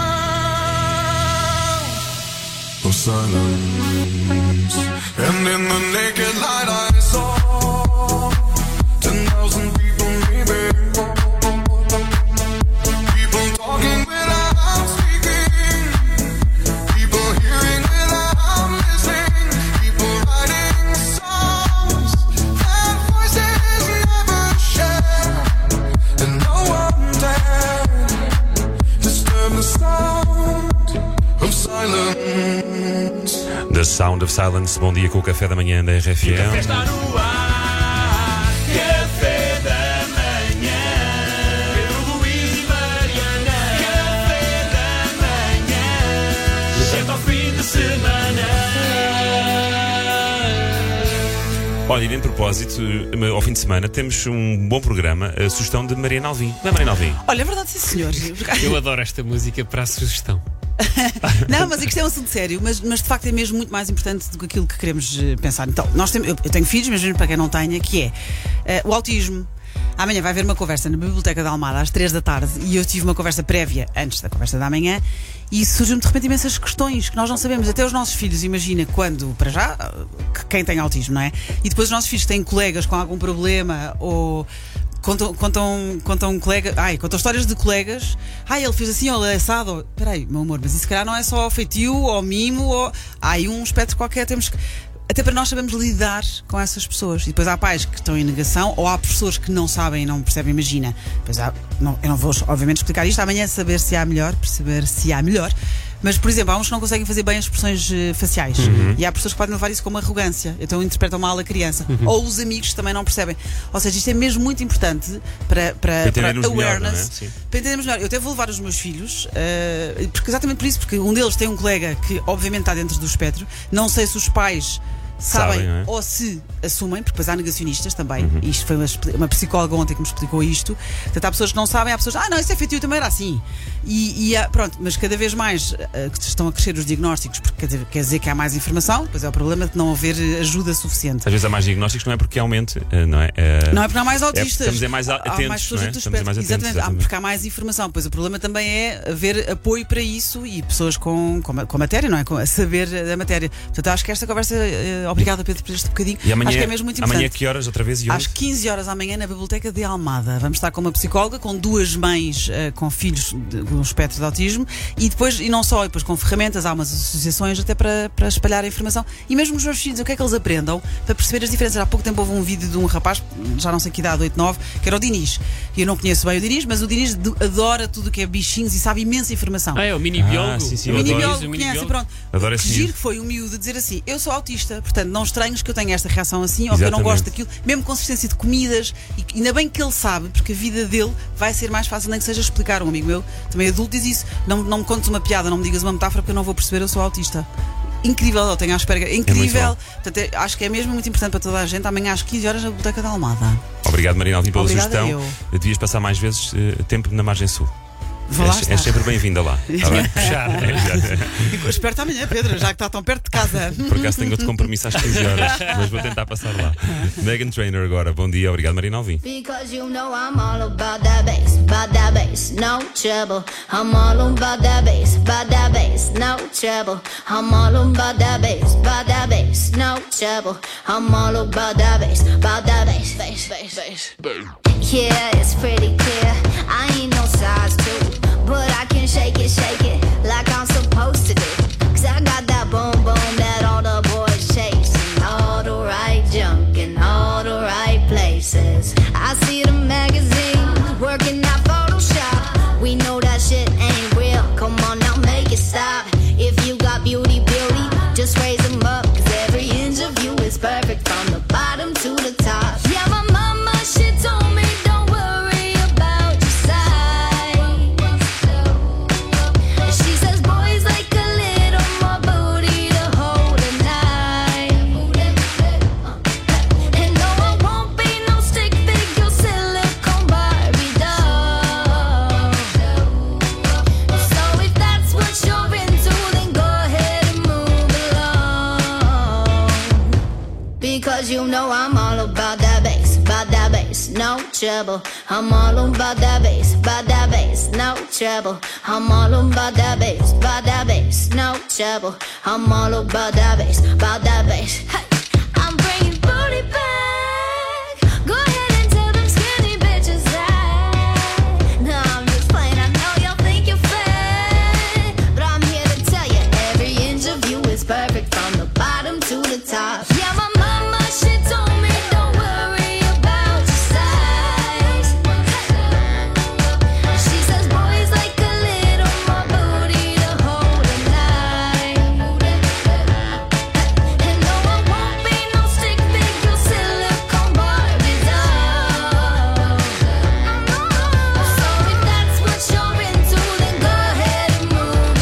of silence. And in the naked light I saw ten thousand people maybe, people talking without speaking, people hearing without listening, people writing songs that voices never shared, and no one dared disturb the sound of silence. The Sound of Silence. Bom dia com o Café da Manhã da R F M. O café está no ar. Café da Manhã. Pedro, Luís e Mariana. Café da Manhã. Chega ao fim de semana. Olha, e de propósito, ao fim de semana temos um bom programa, a sugestão de Mariana Alvim. Não é, Mariana Alvim? Olha, é verdade, sim, senhor. Eu adoro esta música para a sugestão. Não, mas isto é um assunto sério, mas, mas de facto é mesmo muito mais importante do que aquilo que queremos pensar. Então, nós temos, eu, eu tenho filhos, mas mesmo para quem não tenha, que é uh, o autismo. Amanhã vai haver uma conversa na Biblioteca da Almada às três da tarde e eu tive uma conversa prévia antes da conversa da manhã e surgiram-me de repente imensas questões que nós não sabemos. Até os nossos filhos, imagina quando, para já, quem tem autismo, não é? E depois os nossos filhos têm colegas com algum problema ou contam, contam, contam um colega, ai, contam histórias de colegas. Ai, ele fez assim, ou ele é assado. Espera aí, meu amor, mas isso se calhar não é só feitio ou mimo, ou há aí um espectro qualquer, temos que. Até para nós sabemos lidar com essas pessoas. E depois há pais que estão em negação, ou há professores que não sabem e não percebem, imagina. Pois há, não, eu não vou, obviamente, explicar isto amanhã, saber se há melhor, perceber se há melhor. Mas, por exemplo, há uns que não conseguem fazer bem as expressões uh, faciais. Uhum. E há pessoas que podem levar isso como arrogância. Então interpretam mal a criança. Uhum. Ou os amigos também não percebem. Ou seja, isto é mesmo muito importante para, para, para awareness. Melhor, não é? Sim. Para entendermos melhor. Eu até vou levar os meus filhos, uh, porque, exatamente por isso, porque um deles tem um colega que, obviamente, está dentro do espectro. Não sei se os pais sabem, Sabem, não é? ou se assumem, porque depois há negacionistas também. Uhum. Isto foi uma, uma psicóloga ontem que me explicou isto. Portanto, há pessoas que não sabem, há pessoas ah, não, isso é feitio, também era assim. E, e há, pronto, mas cada vez mais uh, que estão a crescer os diagnósticos, porque quer dizer, quer dizer que há mais informação, depois é o problema de não haver ajuda suficiente. Às vezes há mais diagnósticos, não é porque aumente, não é? É não é porque há mais autistas. É estamos a mais atentos, há mais pessoas não é? do Estamos a mais atentos, exatamente. Há, porque há mais informação. Pois o problema também é haver apoio para isso e pessoas com, com, com a matéria, não é? Com a saber da matéria. Portanto, acho que esta conversa, uh, obrigada Pedro por este bocadinho. E amanhã, acho que é mesmo muito importante. Amanhã que horas outra vez e onde? Às quinze horas amanhã na Biblioteca de Almada. Vamos estar com uma psicóloga, com duas mães uh, com filhos de, com um espectro de autismo e depois, e não só, e depois com ferramentas, há umas associações até para, para espalhar a informação. E mesmo os meus filhos, o que é que eles aprendam para perceber as diferenças? Há pouco tempo houve um vídeo de um rapaz, já não sei que idade, oito, nove, que era o Dinis. E eu não conheço bem o Dinis, mas o Dinis adora tudo o que é bichinhos e sabe imensa informação. Ah, é o mini biólogo. Ah, sim, sim, o mini biólogo o conhece, mini pronto. Adoro O esse que giro miúdo. que foi o miúdo dizer assim: eu sou autista, portanto não estranhos que eu tenha esta reação assim, ou que eu não Exatamente. gosto daquilo, mesmo consistência de comidas, e que- ainda bem que ele sabe, porque a vida dele vai ser mais fácil, nem que seja explicar. Um amigo meu, também adulto, diz isso: não, não me contes uma piada, não me digas uma metáfora, porque eu não vou perceber, eu sou autista. Incrível, eu tenho à espera. Incrível. bom. Portanto, é- acho que é mesmo muito importante para toda a gente. Amanhã às quinze horas na Biblioteca da Almada. Obrigado, Marina Alvim, pela Obrigada sugestão. eu. Devias passar mais vezes eh, tempo na margem sul. Vou lá És, estar. és sempre bem-vinda lá. Tá bem? Puxar. É, exato. Espero-te amanhã, Pedro, já que está tão perto de casa. Por acaso tenho outro compromisso às quinze horas, mas vou tentar passar lá. Megan Trainor agora. Bom dia, obrigado, Marina Alvim. Because you know I'm all about that bass, about that bass, no trouble. I'm all about that bass, about that bass, no trouble. I'm all about that bass, about that bass, no trouble. I'm all about that bass, about that bass, bass, bass, bass. Yeah, it's pretty clear. I ain't no size two, but I can shake it, shake it like I'm supposed to do. Cause I got that boom boom that all the boys chase, and all the right junk in all the right places. I see the magazines working out Photoshop. We know that shit ain't real. Come on now, make it stop. If you got beauty, beauty, just raise them up. Cause every inch of you is perfect from the bottom to the top. Yeah, my mama, she told me don't worry about your size. And she says boys like a little more booty to hold at night. And no, I won't be no stick figure silicone Barbie doll. So if that's what you're into, then go ahead and move along. Because you know I'm all about that bass, about that bass, no trouble. I'm all about that bass, about that bass, no trouble. I'm all about that bass, about that bass, no trouble. I'm all about that bass, about that bass. Hey, I'm bringing booty back. Go ahead and tell them skinny bitches that. No, I'm just playing. I know y'all think you're fat, but I'm here to tell you every inch of you is perfect from the bottom to the top. Yeah, my mama, she told me don't worry about your size. She says boys like a little more booty to hold at night. And no, I won't be no stick figure silicone Barbie doll. So if that's what you're into, then go ahead and move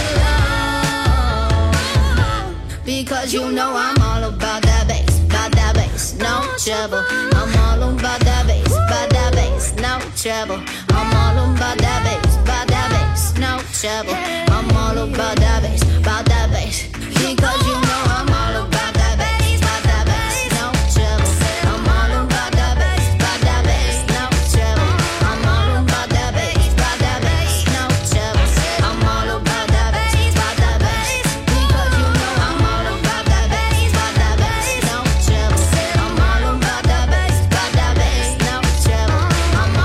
along. Because you know I'm all about that bass, about that bass, no trouble. I'm all about that bass, about that bass, no trouble. I'm all about that bass, about that bass, no trouble. I'm all about that bass, about that bass. Because you know I'm all about that bass, about that bass, no trouble. I'm all about that bass, about that bass, no trouble. I'm all about that bass, about that bass, no trouble. I'm all about that bass, about that bass. Because you know I'm all about that bass, about that bass, no trouble. I'm all about that bass, about that bass, no trouble. I'm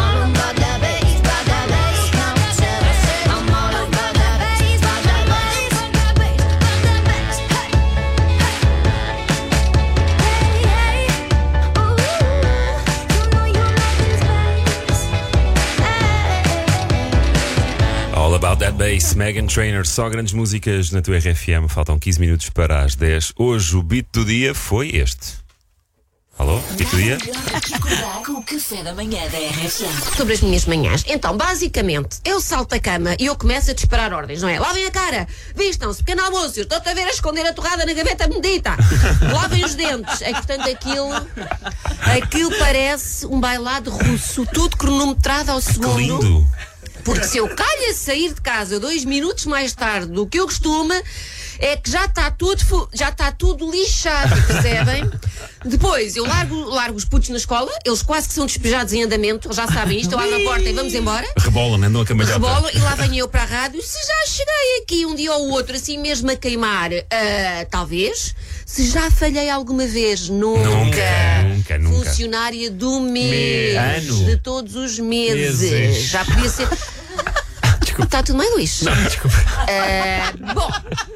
Bass, Meghan Trainor, só grandes músicas na tua R F M. Faltam quinze minutos para as dez. Hoje o beat do dia foi este. Alô? Beat do dia? Com o café da manhã da R F M. Sobre as minhas manhãs. Então, basicamente, eu salto da cama e eu começo a disparar ordens, não é? Lavem a cara, vistam-se, pequeno almoço, eu estou-te a ver a esconder a torrada na gaveta bendita. Lavem os dentes. É que, portanto, aquilo, aquilo parece um bailado russo, tudo cronometrado ao segundo. Que lindo! Porque se eu calho a sair de casa dois minutos mais tarde do que eu costumo, é que já está tudo, já está tudo lixado, percebem? Depois eu largo, largo os putos na escola, eles quase que são despejados em andamento, eles já sabem isto, eu abro a porta e vamos embora. Rebolam, andam a camalhota. Rebolam e lá venho eu para a rádio. Se já cheguei aqui um dia ou outro, assim mesmo a queimar, uh, talvez. Se já falhei alguma vez, nunca. Nunca, nunca, nunca. Funcionária do mês, Ano. de todos os meses. Meses. Já podia ser. Desculpa. Está tudo meio lixo. Não, desculpa. Uh, bom.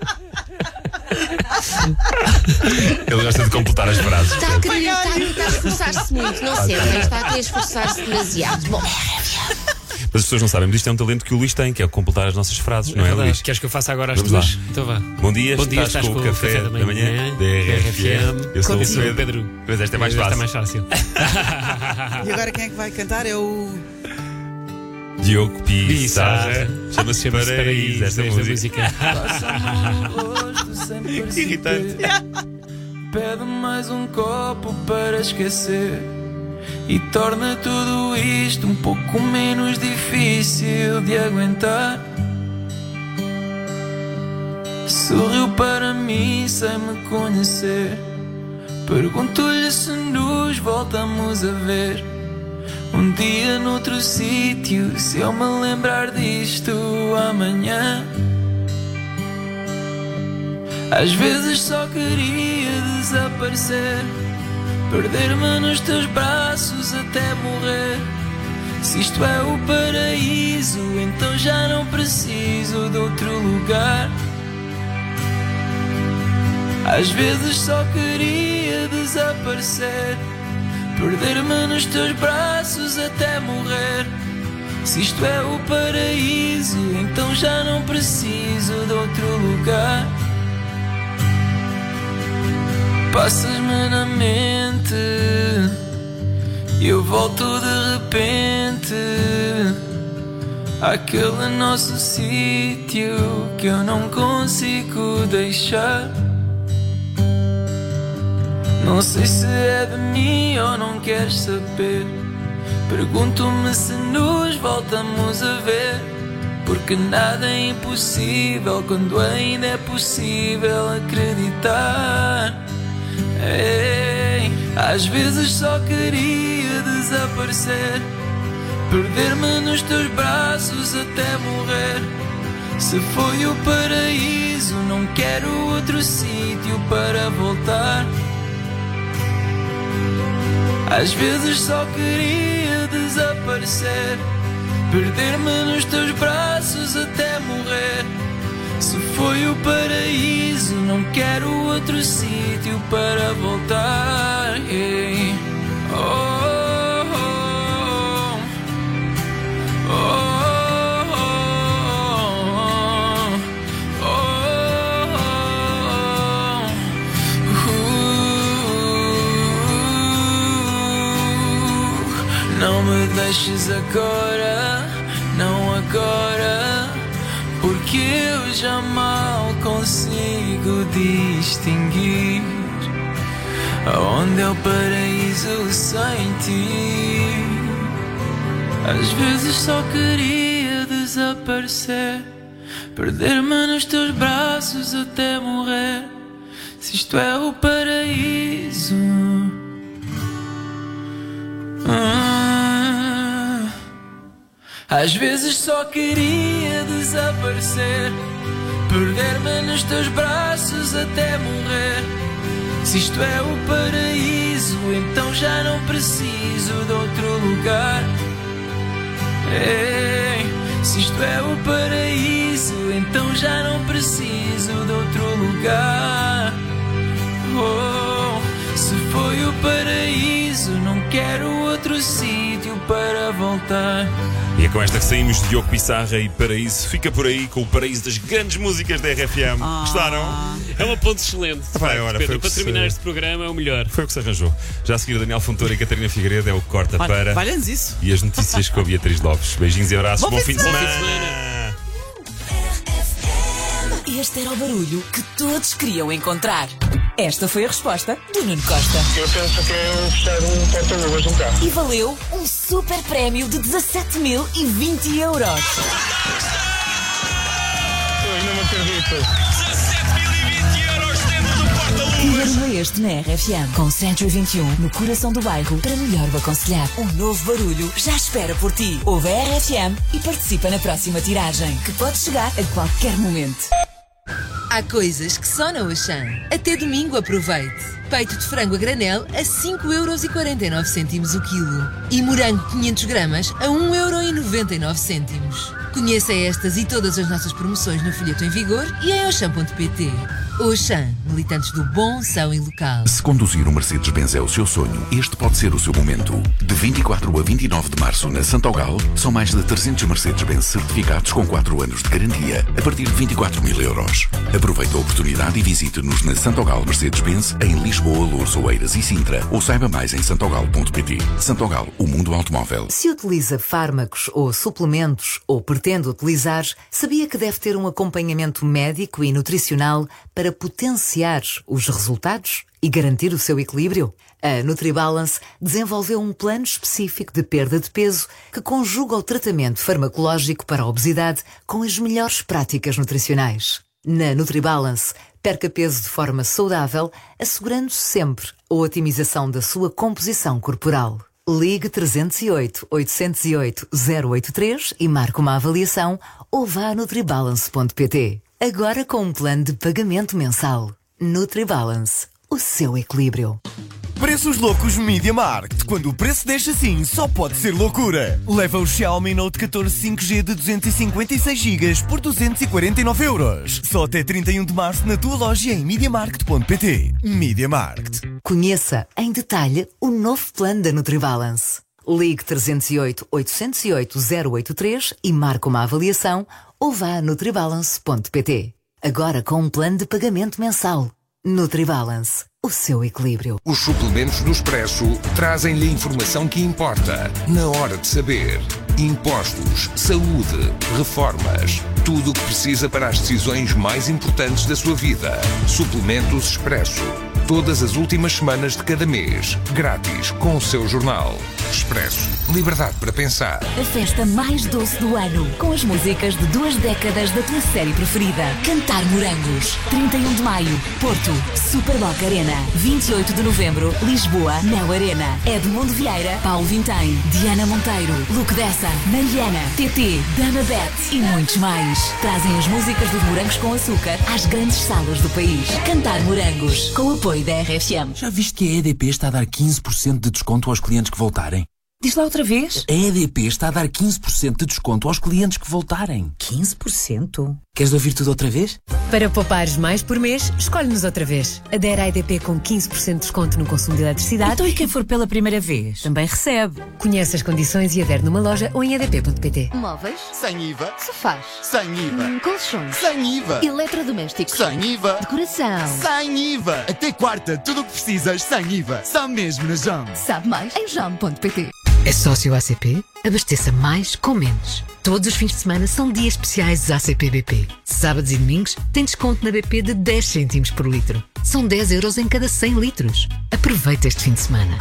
Ele gosta de completar as frases. Está a querer, está, a- está a esforçar-se muito, não sei, mas está a querer esforçar-se demasiado. Bom. Mas as pessoas não sabem, mas isto é um talento que o Luís tem, que é completar as nossas frases, não é, verdade. Luís? Queres que eu faça agora as Vamos tuas? lá. Então vá. Bom dia, Bom dia, estás, com o café, da manhã da R F M. Eu sou o Contigo, Pedro. Pedro. Mas esta é mais Esta fácil. é mais fácil. E agora quem é que vai cantar? É o. Diogo Pissarra. Chama-se Chama-se Paraíso, esta esta música. Que irritante. Pede mais um copo para esquecer e torna tudo isto um pouco menos difícil de aguentar. Sorriu para mim sem me conhecer. Pergunto-lhe se nos voltamos a ver um dia noutro sítio, se eu me lembrar disto amanhã. Às vezes só queria desaparecer, perder-me nos teus braços até morrer. Se isto é o paraíso, então já não preciso de outro lugar. Às vezes só queria desaparecer, perder-me nos teus braços até morrer. Se isto é o paraíso, então já não preciso de outro lugar. Passas-me na mente e eu volto de repente àquele nosso sítio que eu não consigo deixar. Não sei se é de mim ou não queres saber. Pergunto-me se nos voltamos a ver, porque nada é impossível quando ainda é possível acreditar. Ei, às vezes só queria desaparecer, perder-me nos teus braços até morrer. Se foi o paraíso, não quero outro sítio para voltar. Às vezes só queria desaparecer, perder-me nos teus braços até morrer. Se foi o paraíso, não quero outro sítio para voltar. Ei. Oh, oh, oh, oh, oh, oh, oh. Não me deixes agora, não agora, porque eu já mal consigo distinguir aonde é o paraíso sem ti. Às vezes só queria desaparecer, perder-me nos teus braços até morrer. Se isto é o paraíso. Ah. Às vezes só queria desaparecer, perder-me nos teus braços até morrer. Se isto é o paraíso, então já não preciso de outro lugar. Ei, se isto é o paraíso, então já não preciso de outro lugar. Oh, se foi o paraíso, não quero outro sítio para voltar. E é com esta que saímos de Diogo Pissarra e Paraíso. Fica por aí com o Paraíso das grandes músicas da R F M. Ah. Gostaram? É uma ponte excelente. Ah, pá, ora, Pedro, foi o que para terminar se- este programa é o melhor. Foi o que se arranjou. Já a seguir, Daniel Fontoura e Catarina Figueiredo é o que corta Olha, para. valha-nos isso. E as notícias com a Beatriz Lopes. Beijinhos e abraços. Bom Bom, fim fim de de semana. semana. Este era o barulho que todos queriam encontrar. Esta foi a resposta do Nuno Costa. Eu penso que é fechar um porta-luvas no carro. E valeu um super prémio de dezassete mil e vinte euros. Eu não me acredito. Que barulho é este na R F M? Com Century vinte e um, no coração do bairro, para melhor o aconselhar. Um novo barulho já espera por ti. Ouve a R F M e participa na próxima tiragem, que pode chegar a qualquer momento. Há coisas que só na Auchan. Até domingo aproveite. Peito de frango a granel a cinco euros e quarenta e nove cêntimos o quilo. E morango quinhentos gramas a um euro e noventa e nove cêntimos. Conheça estas e todas as nossas promoções no folheto em vigor e em auchan ponto pt. Auchan, militantes do bom, são e local. Se conduzir um Mercedes-Benz é o seu sonho, este pode ser o seu momento. De vinte e quatro a vinte e nove de março, na Santogal, são mais de trezentos Mercedes-Benz certificados com quatro anos de garantia, a partir de vinte e quatro mil euros. Aproveite a oportunidade e visite-nos na Santogal Mercedes-Benz em Lisboa, Loures, Oeiras e Sintra, ou saiba mais em santogal ponto pt. Santogal, o mundo automóvel. Se utiliza fármacos ou suplementos ou pretende utilizar, sabia que deve ter um acompanhamento médico e nutricional para potenciar os resultados e garantir o seu equilíbrio? A NutriBalance desenvolveu um plano específico de perda de peso que conjuga o tratamento farmacológico para a obesidade com as melhores práticas nutricionais. Na NutriBalance, perca peso de forma saudável, assegurando sempre a otimização da sua composição corporal. Ligue trezentos e oito, oitocentos e oito, zero oito três e marque uma avaliação ou vá a nutribalance ponto pt. Agora com um plano de pagamento mensal. NutriBalance, o seu equilíbrio. Preços loucos Media Markt. Quando o preço deixa assim, só pode ser loucura. Leva o Xiaomi Note catorze cinco G de duzentos e cinquenta e seis gigas por duzentos e quarenta e nove euros. Só até trinta e um de março na tua loja em media markt ponto pt. Media Markt. Conheça em detalhe o novo plano da NutriBalance. Ligue trezentos e oito, oitocentos e oito, zero oito três e marque uma avaliação ou vá a nutribalance ponto pt. Agora com um plano de pagamento mensal. NutriBalance, o seu equilíbrio. Os suplementos do Expresso trazem-lhe a informação que importa, na hora de saber. Impostos, saúde, reformas, tudo o que precisa para as decisões mais importantes da sua vida. Suplementos Expresso. Todas as últimas semanas de cada mês. Grátis, com o seu jornal. Expresso. Liberdade para pensar. A festa mais doce do ano, com as músicas de duas décadas da tua série preferida. Cantar Morangos. trinta e um de maio, Porto, Superboc Arena. vinte e oito de novembro, Lisboa, Neo Arena. Edmundo Vieira, Paulo Vintém, Diana Monteiro, Luke Dessa, Mariana, T T, Dama Bet e muitos mais. Trazem as músicas dos Morangos com Açúcar às grandes salas do país. Cantar Morangos, com o apoio da R F M. Já viste que a E D P está a dar quinze por cento de desconto aos clientes que voltarem? Diz lá outra vez. A E D P está a dar quinze por cento de desconto aos clientes que voltarem. quinze por cento? Queres ouvir tudo outra vez? Para poupares mais por mês, escolhe-nos outra vez. Adere à E D P com quinze por cento de desconto no consumo de eletricidade. Então e quem for pela primeira vez? Também recebe. Conhece as condições e adere numa loja ou em e d p ponto pt. Móveis. Sem I V A. Sofás. Sem I V A. Hum, colchões. Sem I V A. Eletrodomésticos. Sem I V A. Decoração. Sem I V A. Até quarta, tudo o que precisas sem I V A. Só mesmo na Jam. Sabe mais em jam ponto pt. É sócio A C P? Abasteça mais com menos. Todos os fins de semana são dias especiais dos A C P B P. Sábados e domingos tem desconto na B P de dez cêntimos por litro. São dez euros em cada cem litros. Aproveita este fim de semana.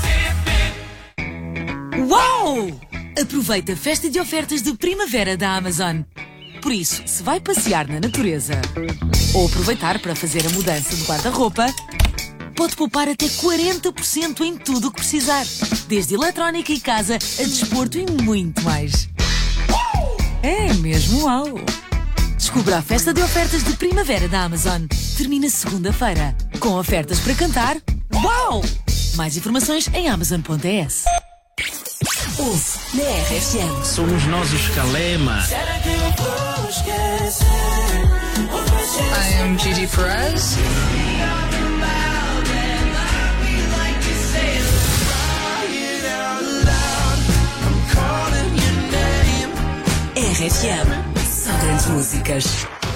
Uau! Aproveita a festa de ofertas de primavera da Amazon. Por isso, se vai passear na natureza ou aproveitar para fazer a mudança do guarda-roupa, pode poupar até quarenta por cento em tudo o que precisar. Desde eletrónica e casa a desporto e muito mais. É mesmo uau! Descubra a festa de ofertas de primavera da Amazon. Termina segunda-feira. Com ofertas para cantar. Uau! Mais informações em amazon ponto e s. Ouve na R F M. Somos nós os Calema. I am Gigi Perez. R F M. Só grandes músicas.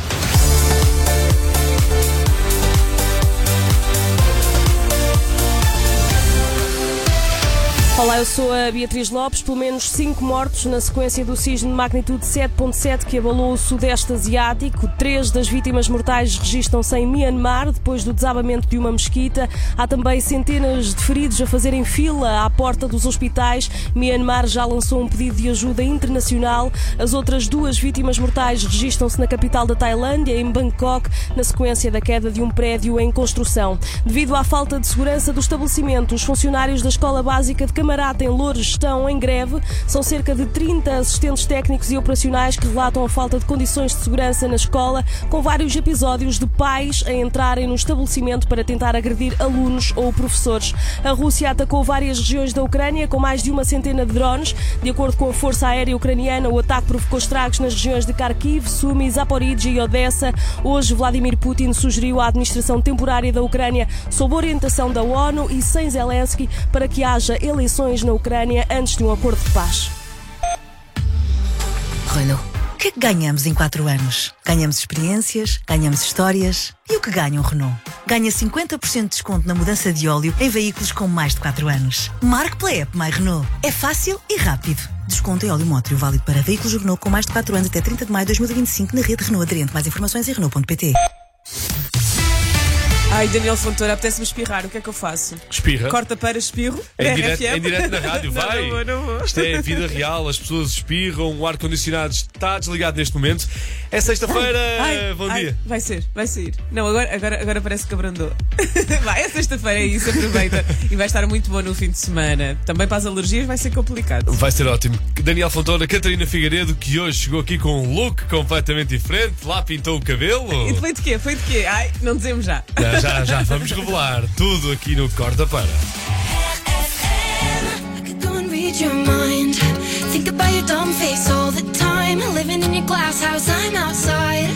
Olá, eu sou a Beatriz Lopes. Pelo menos cinco mortos na sequência do sismo de magnitude sete ponto sete que abalou o Sudeste Asiático. Três das vítimas mortais registram-se em Myanmar, depois do desabamento de uma mesquita. Há também centenas de feridos a fazerem fila à porta dos hospitais. Myanmar já lançou um pedido de ajuda internacional. As outras duas vítimas mortais registram-se na capital da Tailândia, em Bangkok, na sequência da queda de um prédio em construção. Devido à falta de segurança do estabelecimento, os funcionários da Escola Básica de Camarate, em Loures, estão em greve. São cerca de trinta assistentes técnicos e operacionais que relatam a falta de condições de segurança na escola, com vários episódios de pais a entrarem no estabelecimento para tentar agredir alunos ou professores. A Rússia atacou várias regiões da Ucrânia com mais de uma centena de drones. De acordo com a Força Aérea Ucraniana, o ataque provocou estragos nas regiões de Kharkiv, Sumy, Zaporizhia e Odessa. Hoje, Vladimir Putin sugeriu à administração temporária da Ucrânia, sob orientação da ONU e sem Zelensky, para que haja eleições na Ucrânia antes de um acordo de paz. Renault. O que é que ganhamos em quatro anos? Ganhamos experiências, ganhamos histórias. E o que ganha um Renault? Ganha cinquenta por cento de desconto na mudança de óleo em veículos com mais de quatro anos. Marque pela app My Renault. É fácil e rápido. Desconto em óleo mótrio válido para veículos Renault com mais de quatro anos até trinta de maio de dois mil e vinte e cinco na rede Renault aderente. Mais informações em Renault ponto pt. Ai, Daniel Fontoura, apetece-me espirrar. O que é que eu faço? Espirra. Corta para espirro. Em direto, em direto na rádio, vai. Não, não vou, não vou. Isto é a vida real, as pessoas espirram, o ar-condicionado está desligado neste momento. É sexta-feira, Ai, bom ai, dia. Vai ser, vai sair. Não, agora, agora, agora parece que abrandou. Vai, é sexta-feira, é isso, aproveita. E vai estar muito bom no fim de semana. Também para as alergias vai ser complicado. Vai ser ótimo. Daniel Fontoura, Catarina Figueiredo, que hoje chegou aqui com um look completamente diferente, lá pintou o cabelo. E foi de quê? Foi de quê? Ai, não dizemos já. Já, já, já vamos revelar tudo aqui no Corta Para. Read your mind. Think about your dumb face all the time. Living in your glass house, I'm outside.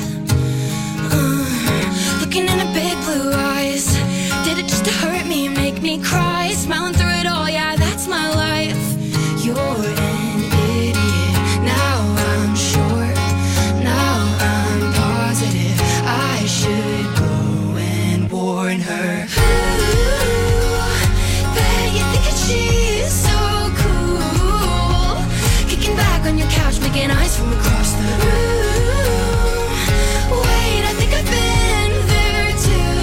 Uh, looking in her big blue eyes. Did it just to hurt me, make me cry? Smiling through it all, yeah, that's my life. You're an idiot. Now I'm sure. Now I'm positive. I should go and warn her. Ooh, bet you think that she's so cool. Kicking back on your couch, making eyes from across the room. Wait, I think I've been there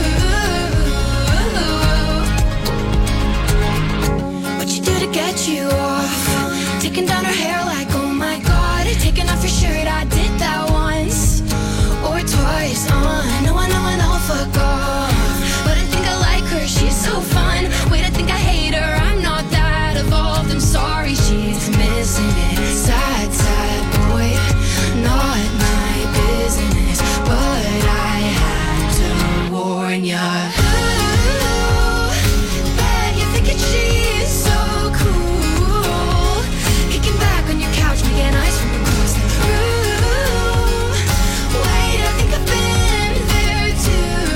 too. What you do to get you off? Taking down her hair like, oh my god. Taking off your shirt, I did that once or twice. Uh, no, I know, I know, fuck off. But I think I like her, she's so fun. Wait, I think I hate her, I'm not that evolved. I'm sorry, she's missing it. Sad, sad boy, not my business. But I had to warn ya. Ooh, bet you think that she's so cool. Kicking back on your couch, making eyes from across the room. Wait, I think I've been there too.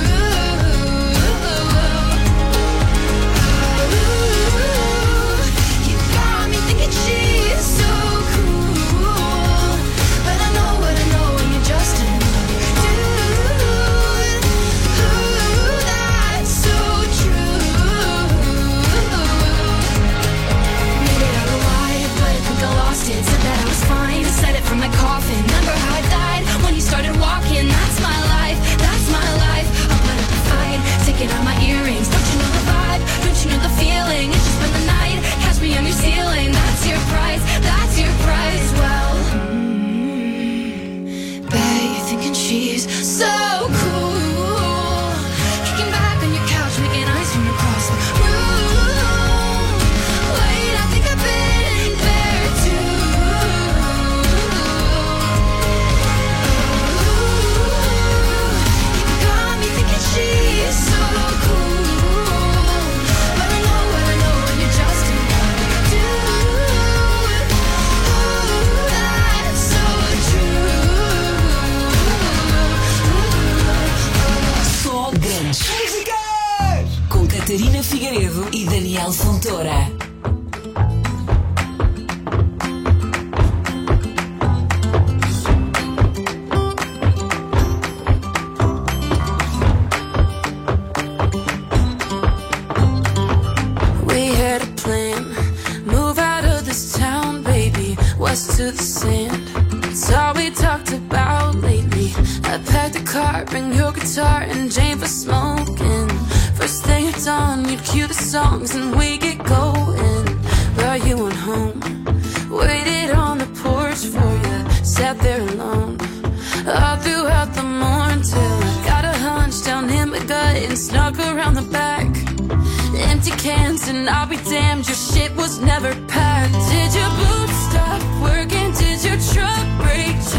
Ooh, you got me thinking she's so cool. But I know what I know when you're just another dude. Ooh, that's so true. Made it out alive, but I think I lost it. Said that I was fine, said it from my coffin. Remember how I died when you started walking? That's my life, that's my life. I'll put up a fight, taking out my earrings. Don't you know the vibe? Don't you know the feeling? It's just been the night. Catch me on your ceiling. That's your price, that's your price. Well, mm, bet you're thinking she's so cool. Kicking back on your couch, making eyes from across the room. Wait, I think I've been there too. You got me thinking she's so cool. But I know what I know when you're just another dude. Ooh, that's so true. Só grandes. Com Catarina Figueiredo e Daniel Fontoura. car and Jane for smoking. First thing at dawn, you'd cue the songs and we get going. Brought you on home, waited on the porch for you, sat there alone all throughout the morn till I got a hunch down in my gut and snuck around the back. Empty cans and I'll be damned, your shit was never packed. Did your boots stop working? Did your truck break